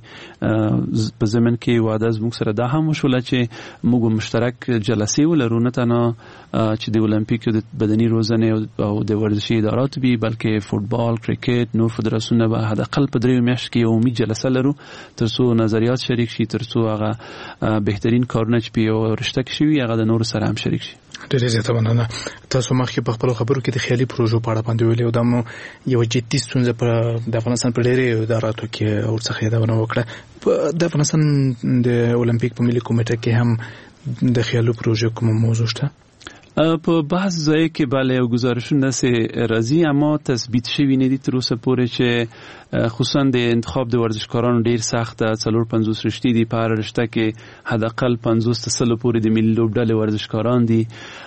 په زمن کې وعده زموږ سره دا هم وشوله چې موږ مشترک جلسې ولرو، نه تنها چې د اولمپیک د بدني روزنې او د ورزشي ادارات بي بلکې فوتبال، کرکټ، نور فدراسیونونه به حداقل په 3 میاشتو کې عمومي جلسه لرو ترڅو نظریات شریک شي، ترڅو هغه بهترین کارونه چې په رشته کې شي هغه د نور سره هم شریک شي. ډېر زیاته مننه. تاسو مخکې په خپل خبرو کې د خیالي پروژو په اړه باندې ویلي او دا یو جدي ستونزه په د افغانستان په ډېرو اداراتو کې ورڅخه یادونه وکړه. د افغانستان د اولمپیک په ملي کمیټه کې هم د خیالي پروژو کوم موضوع شته؟ په بعض ځای کې بله یو ګزارشونه سي راځي، اما تثبیت شوی نه دي تر اوسه پورې چې خصوصا د انتخاب د ورزشکارانو ډیر سخت 450 رشتې دي، په هر رشته کې حداقل 50 ته 100 پورې د ملي لوبډلې ورزشکاران دي.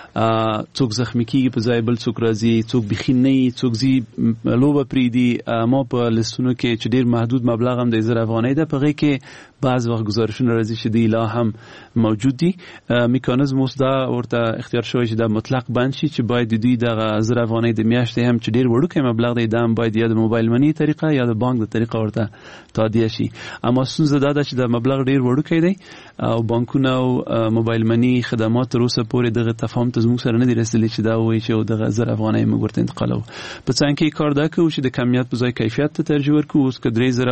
څوک زخمی کیږي په ځای بل څوک راځي، څوک بخین نه، څوک زی لوبه پریدي. ما په لستونو کې چې ډیر محدود مبلغ هم د 1000 افغانۍ ده، په غي کې بعض وخت گزارشونه راځي چې د لا هم موجود دي. میکانیزم اوس دا ورته اختیار شوی چې دا مطلق بند شي چې باید د دوی د 1000 افغانۍ د میاشتې هم چې ډیر وړوکی مبلغ دی، دا هم باید یا د موبایل منی طریقه یا د بانک د طریقه ورته تادیه شي. اما ستونزه دا ده چې د مبلغ ډیر وړوکی دی او بانکونه او موبایل منی خدمات تر اوسه پورې دغه تفاهم ته زموږ سره نه دی رسیدلی چې دا وایي چې دغه 1000 افغانۍ موږ ورته انتقالو. په څنګه کې کار دا کوي چې د کمیت په ځای کیفیت ته ترجیح ورکړو. اوس که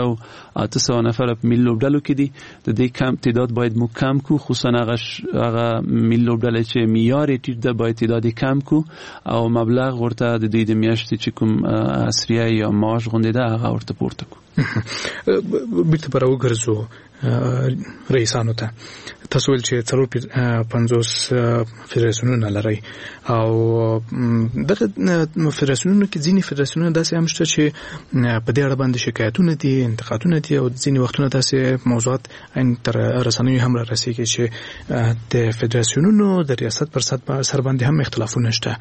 3800 نفر په ملي لوبډلو کې دي، د دې کم تعداد باید مو کم کو، خصوصا هغه ملي لوبډلې چې معیار یې ټیټ ده باید تعداد کم کو او مبلغ ورته د دې د میاشتې چې کوم اسریه یا معاش غونډه ده هغه ورته پورته کو. بیرته پر وګرځو رئیسانو ته. تاسو ول چې 450 فدراسیونونه لري او دغه فدراسیونونو کې ځینې فدراسیونونه داسې هم شته چې په دې اړه باندې شکایتونه دي، انتقادونه دي او ځینې وختونه داسې موضوعات ان تر رسنیو هم رسیږي چې د فدراسیونونو د ریاست پر سر باندې هم اختلافونه شته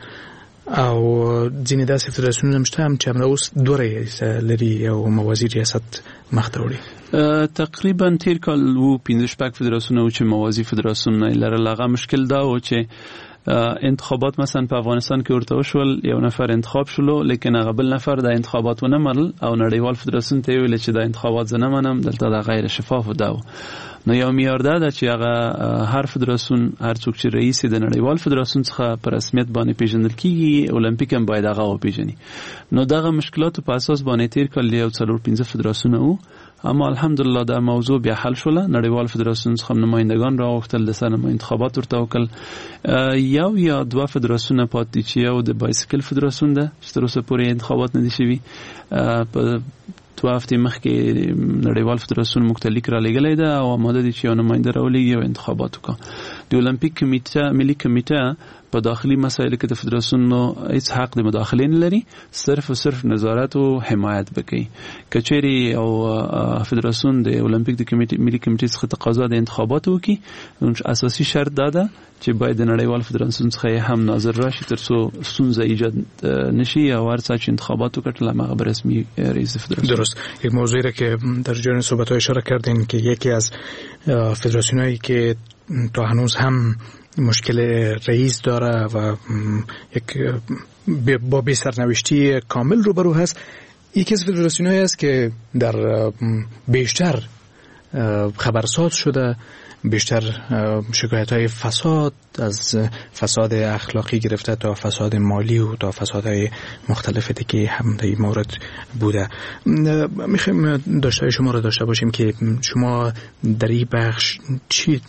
او ځینې داسې فدراسیونونه هم شته چې هم اوس دوه رئیس لري او موازی ریاست مخ ته وړي. تقریبا تیر کال و 15 فدراسیون او چې موازی فدراسیون لرل. هغه مشکل دا و چې انتخابات مثلا په افغانستان کې ورته وشول، یو نفر انتخاب شولو لیکن هغه بل نفر د انتخابات ونه منل او نړیوال فدراسیون ته ویل چې د انتخابات زه نه منم، دلته د غیر شفاف ده. نو یو معیار ده چې هغه هر فدراسیون، هر څوک چې رئیس د نړیوال فدراسیون څخه په رسمیت باندې پیژندل کیږي، اولمپیک هم باید هغه وپیژني. نو دغه مشکلات په اساس باندې تیر کال یو 4-5 فدراسیون وو، اما الحمدلله دا موضوع بیا حل شوله. نړیوال فدراسیون څخه نمایندگان راوختل، د سره انتخابات ورته وکړل. یو یا 2 فدراسیون پاتې چې یو د بایسکل فدراسیون ده چې تر اوسه پورې انتخابات نه دي شوي. په 2 هفته مخکې نړیوال فدراسیون مختلف را لګلې ده او آماده دي چې یو نماینده راولېږي او انتخابات وکړي. د اولمپیک کمیټه، ملي کمیټه په داخلي مسایلو کې د فدراسیونونو هیڅ حق د مداخله نه لري، صرف او صرف نظارت او حمایت وکړي. کچېری او فدراسیون د اولمپیک د ملي کمیټې څخه تقاضا د انتخابات وکړي، اساسي شرط ده چې باید د نړیوال فدراسیون څخه هم ناظر راشي ترڅو ستونزه ایجاد نشي او هر څه چې انتخابات وکړل هغه به رسمي رئیس فدراسیون. درست. یک موضوعی را که در جریان صحبت‌ها اشاره کردین که یکی از فدراسیونایی که تا هنوز هم مشکل رئیس داره و یک با بی سرنوشتی کامل روبرو هست، یکی از فدراسیونایی است که در بیشتر خبرساز شده، بیشتر شکایت‌های فساد، از فساد اخلاقی گرفته تا فساد مالی و تا فسادهای مختلف دیگه هم در این مورد بوده. میخوایم داشته شما را داشته باشیم که شما در این بخش چی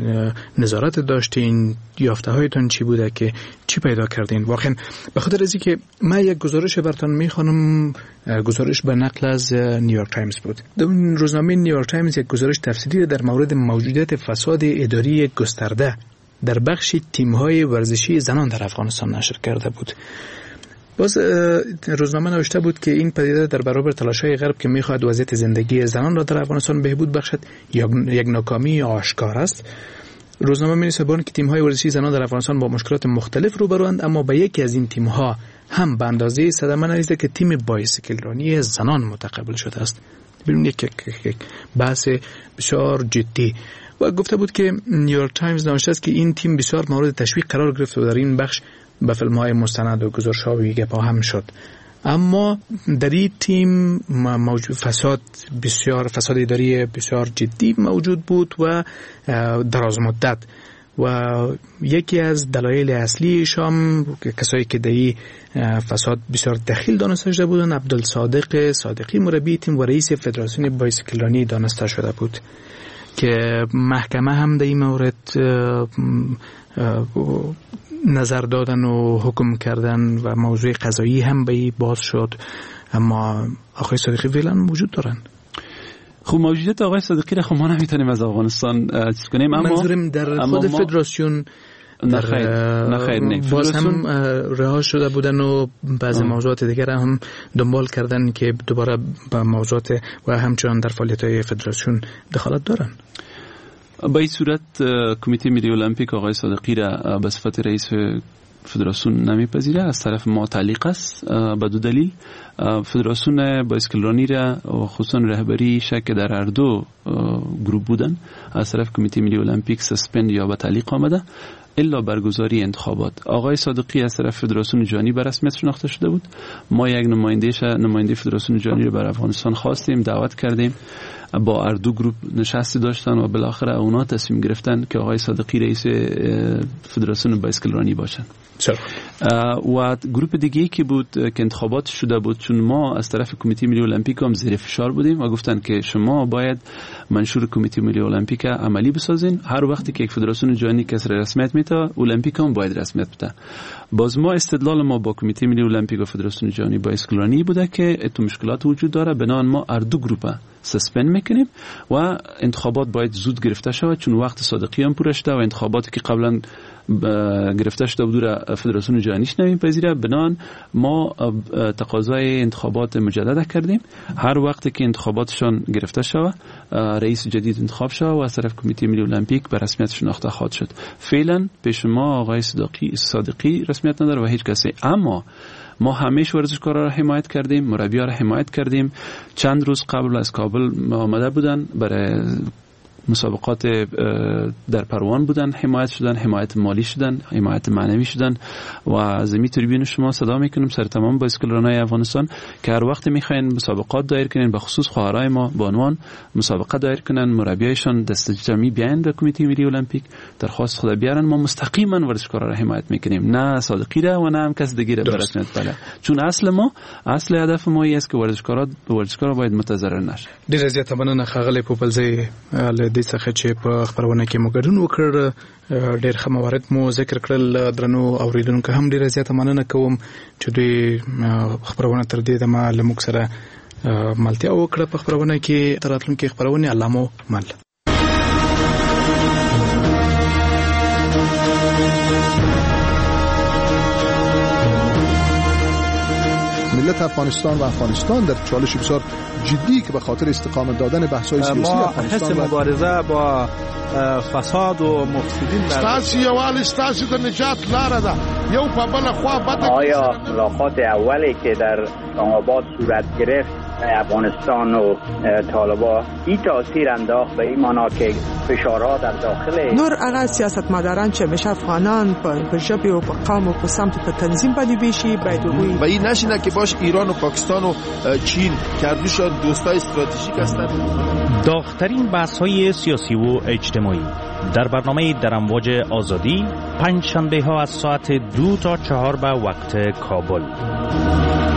نظارت داشتین، یافته‌هایتان چی بوده که چی پیدا کردین؟ واقعا به خاطر از اینکه من یک گزارش براتون میخوانم، گزارش به نقل از نیویورک تایمز بود. در روزنامه نیویورک تایمز یک گزارش تفصیلی در مورد موجودیت فساد اداری گسترده در بخش تیم‌های ورزشی زنان در افغانستان نشر کرده بود. باز روزنامه نوشته بود که این پدیده در برابر تلاش‌های غرب که می‌خواهد وضعیت زندگی زنان را در افغانستان بهبود بخشد یک ناکامی آشکار است. روزنامه می‌نویسه که تیم‌های ورزشی زنان در افغانستان با مشکلات مختلف روبروند، اما به یکی از این تیم‌ها هم به اندازه صدمه نرسیده که تیم بایسکل رانی زنان متقبل شده است. ببینید یک بحث بسیار جدی. و گفته بود که نیویورک تایمز نوشته است که این تیم بسیار مورد تشویق قرار گرفت و در این بخش به فیلم‌های مستند و گزارش‌ها و ویگپا هم شد. اما در این تیم موجود فساد اداری بسیار جدی موجود بود و دراز مدت. و یکی از دلایل اصلیش هم کسایی که در این فساد بسیار دخیل دانسته شده بودن، عبدالصادق صادقی مربی تیم و رئیس فدراسیون بایسکلرانی دانسته شده بود که محکمه هم در این مورد نظر دادن و حکم کردن و موضوع قضایی هم به این باز شد. اما آقای صادقی فعلا موجود دارن. خب موجودیت آقای صادقی را خب ما نمیتونیم از افغانستان چیز کنیم، اما منظورم در خود فدراسیون نه باز هم رها شده بودن و بعضی موضوعات دیگر هم دنبال کردن که دوباره به موضوعات و همچنان در فعالیت‌های فدراسیون دخالت دارن. با این صورت کمیته ملی المپیک آقای صادقی را به صفت رئیس فدراسیون نمیپذیره، از طرف ما تعلیق است به 2 دلیل. فدراسیون بایسکلرانی را و خصوصا رهبری شک در هر دو گروه بودن از طرف کمیته ملی المپیک سسپند یا به تعلیق آمده الا برگزاری انتخابات. آقای صادقی از طرف فدراسیون جهانی به رسمیت شناخته شده بود. ما یک نماینده فدراسیون جهانی رو بر افغانستان خواستیم، دعوت کردیم، با اردو گروه نشستی داشتن و بالاخره اونا تصمیم گرفتن که آقای صادقی رئیس فدراسیون بایسکلرانی باشن. و گروه دیگه‌ای که بود که انتخابات شده بود، چون ما از طرف کمیته ملی المپیک هم زیر فشار بودیم و گفتن که شما باید منشور کمیته ملی المپیک عملی بسازین، هر وقتی که یک فدراسیون جهانی کسر رسمیت میته المپیک هم باید رسمیت بده. باز ما استدلال ما با کمیته ملی المپیک و فدراسیون جهانی بایسکلرانی بوده که تو مشکلات وجود داره، بنابراین ما اردو گروه سسپند میکنیم و انتخابات باید زود گرفته شود، چون وقت صادقی هم پوره شده و انتخاباتی که قبلا گرفته شده بود را فدراسیون جهانیش نمیپذیره. بنابراین ما تقاضای انتخابات مجدد کردیم، هر وقتی که انتخاباتشان گرفته شود رئیس جدید انتخاب شود و از طرف کمیته ملی المپیک به رسمیت شناخته خواهد شد. فعلا پیش ما آقای صادقی رسمیت نداره و هیچ کسی، اما ما همیشه ورزشکارا را حمایت کردیم، مربی‌ها را حمایت کردیم. چند روز قبل از کابل آمده بودن برای مسابقات در پروان بودن، حمایت شدن، حمایت مالی شدن، حمایت معنوی شدن و از این تریبیون شما صدا میکنیم سر تمام بایسکلرانای افغانستان که هر وقت میخواین مسابقات دایر کنین، به خصوص خواهرای ما به عنوان مسابقه دایر کنن، مربیایشان دست جمعی بیاین به کمیته ملی المپیک درخواست خود بیارن، ما مستقیما ورزشکارا را حمایت میکنیم، نه صادقی را و نه هم کس دیگه را برسونید. بله، چون اصل هدف ما است که ورزشکارا باید متضرر نشه. ډیر زیاته مننه ښاغلی پوپلزی له دې څخه چې په خبرونه کې مو ګډون وکړ. ډیر ښه موارد مو ذکر کړل. درنو اوریدونکو هم ډیر زیاته مننه کوم چې دوی خبرونه تر دې دمه له موږ سره ملتیا وکړه په خبرونه کې. تر راتلونکي خبرونه الله مو مل. ملت افغانستان و افغانستان در چالش بسیار جدی که به خاطر استقامت دادن بحث‌های سیاسی افغانستان ما مبارزه با فساد و مفسدین ستاسو یوال ستاسو د نجات لاره ده. یو په بل خوا بده. آیا ملاقات اولی که در آباد صورت گرفت افغانستان و طالبان این تاثیر انداخت به این معنا که فشارها در داخل نور هغه سیاستمداران چې همیشه افغانان په ژبه او په قوم او په سمت په تنظیم باندې بشي باید وي و این نشینه که باش ایران و پاکستان و چین کردوشان دوستای استراتژیک هستند. داغ‌ترین بحث‌های سیاسی و اجتماعی در برنامه در امواج آزادی پنج شنبه ها از ساعت 2 تا 4 به وقت کابل.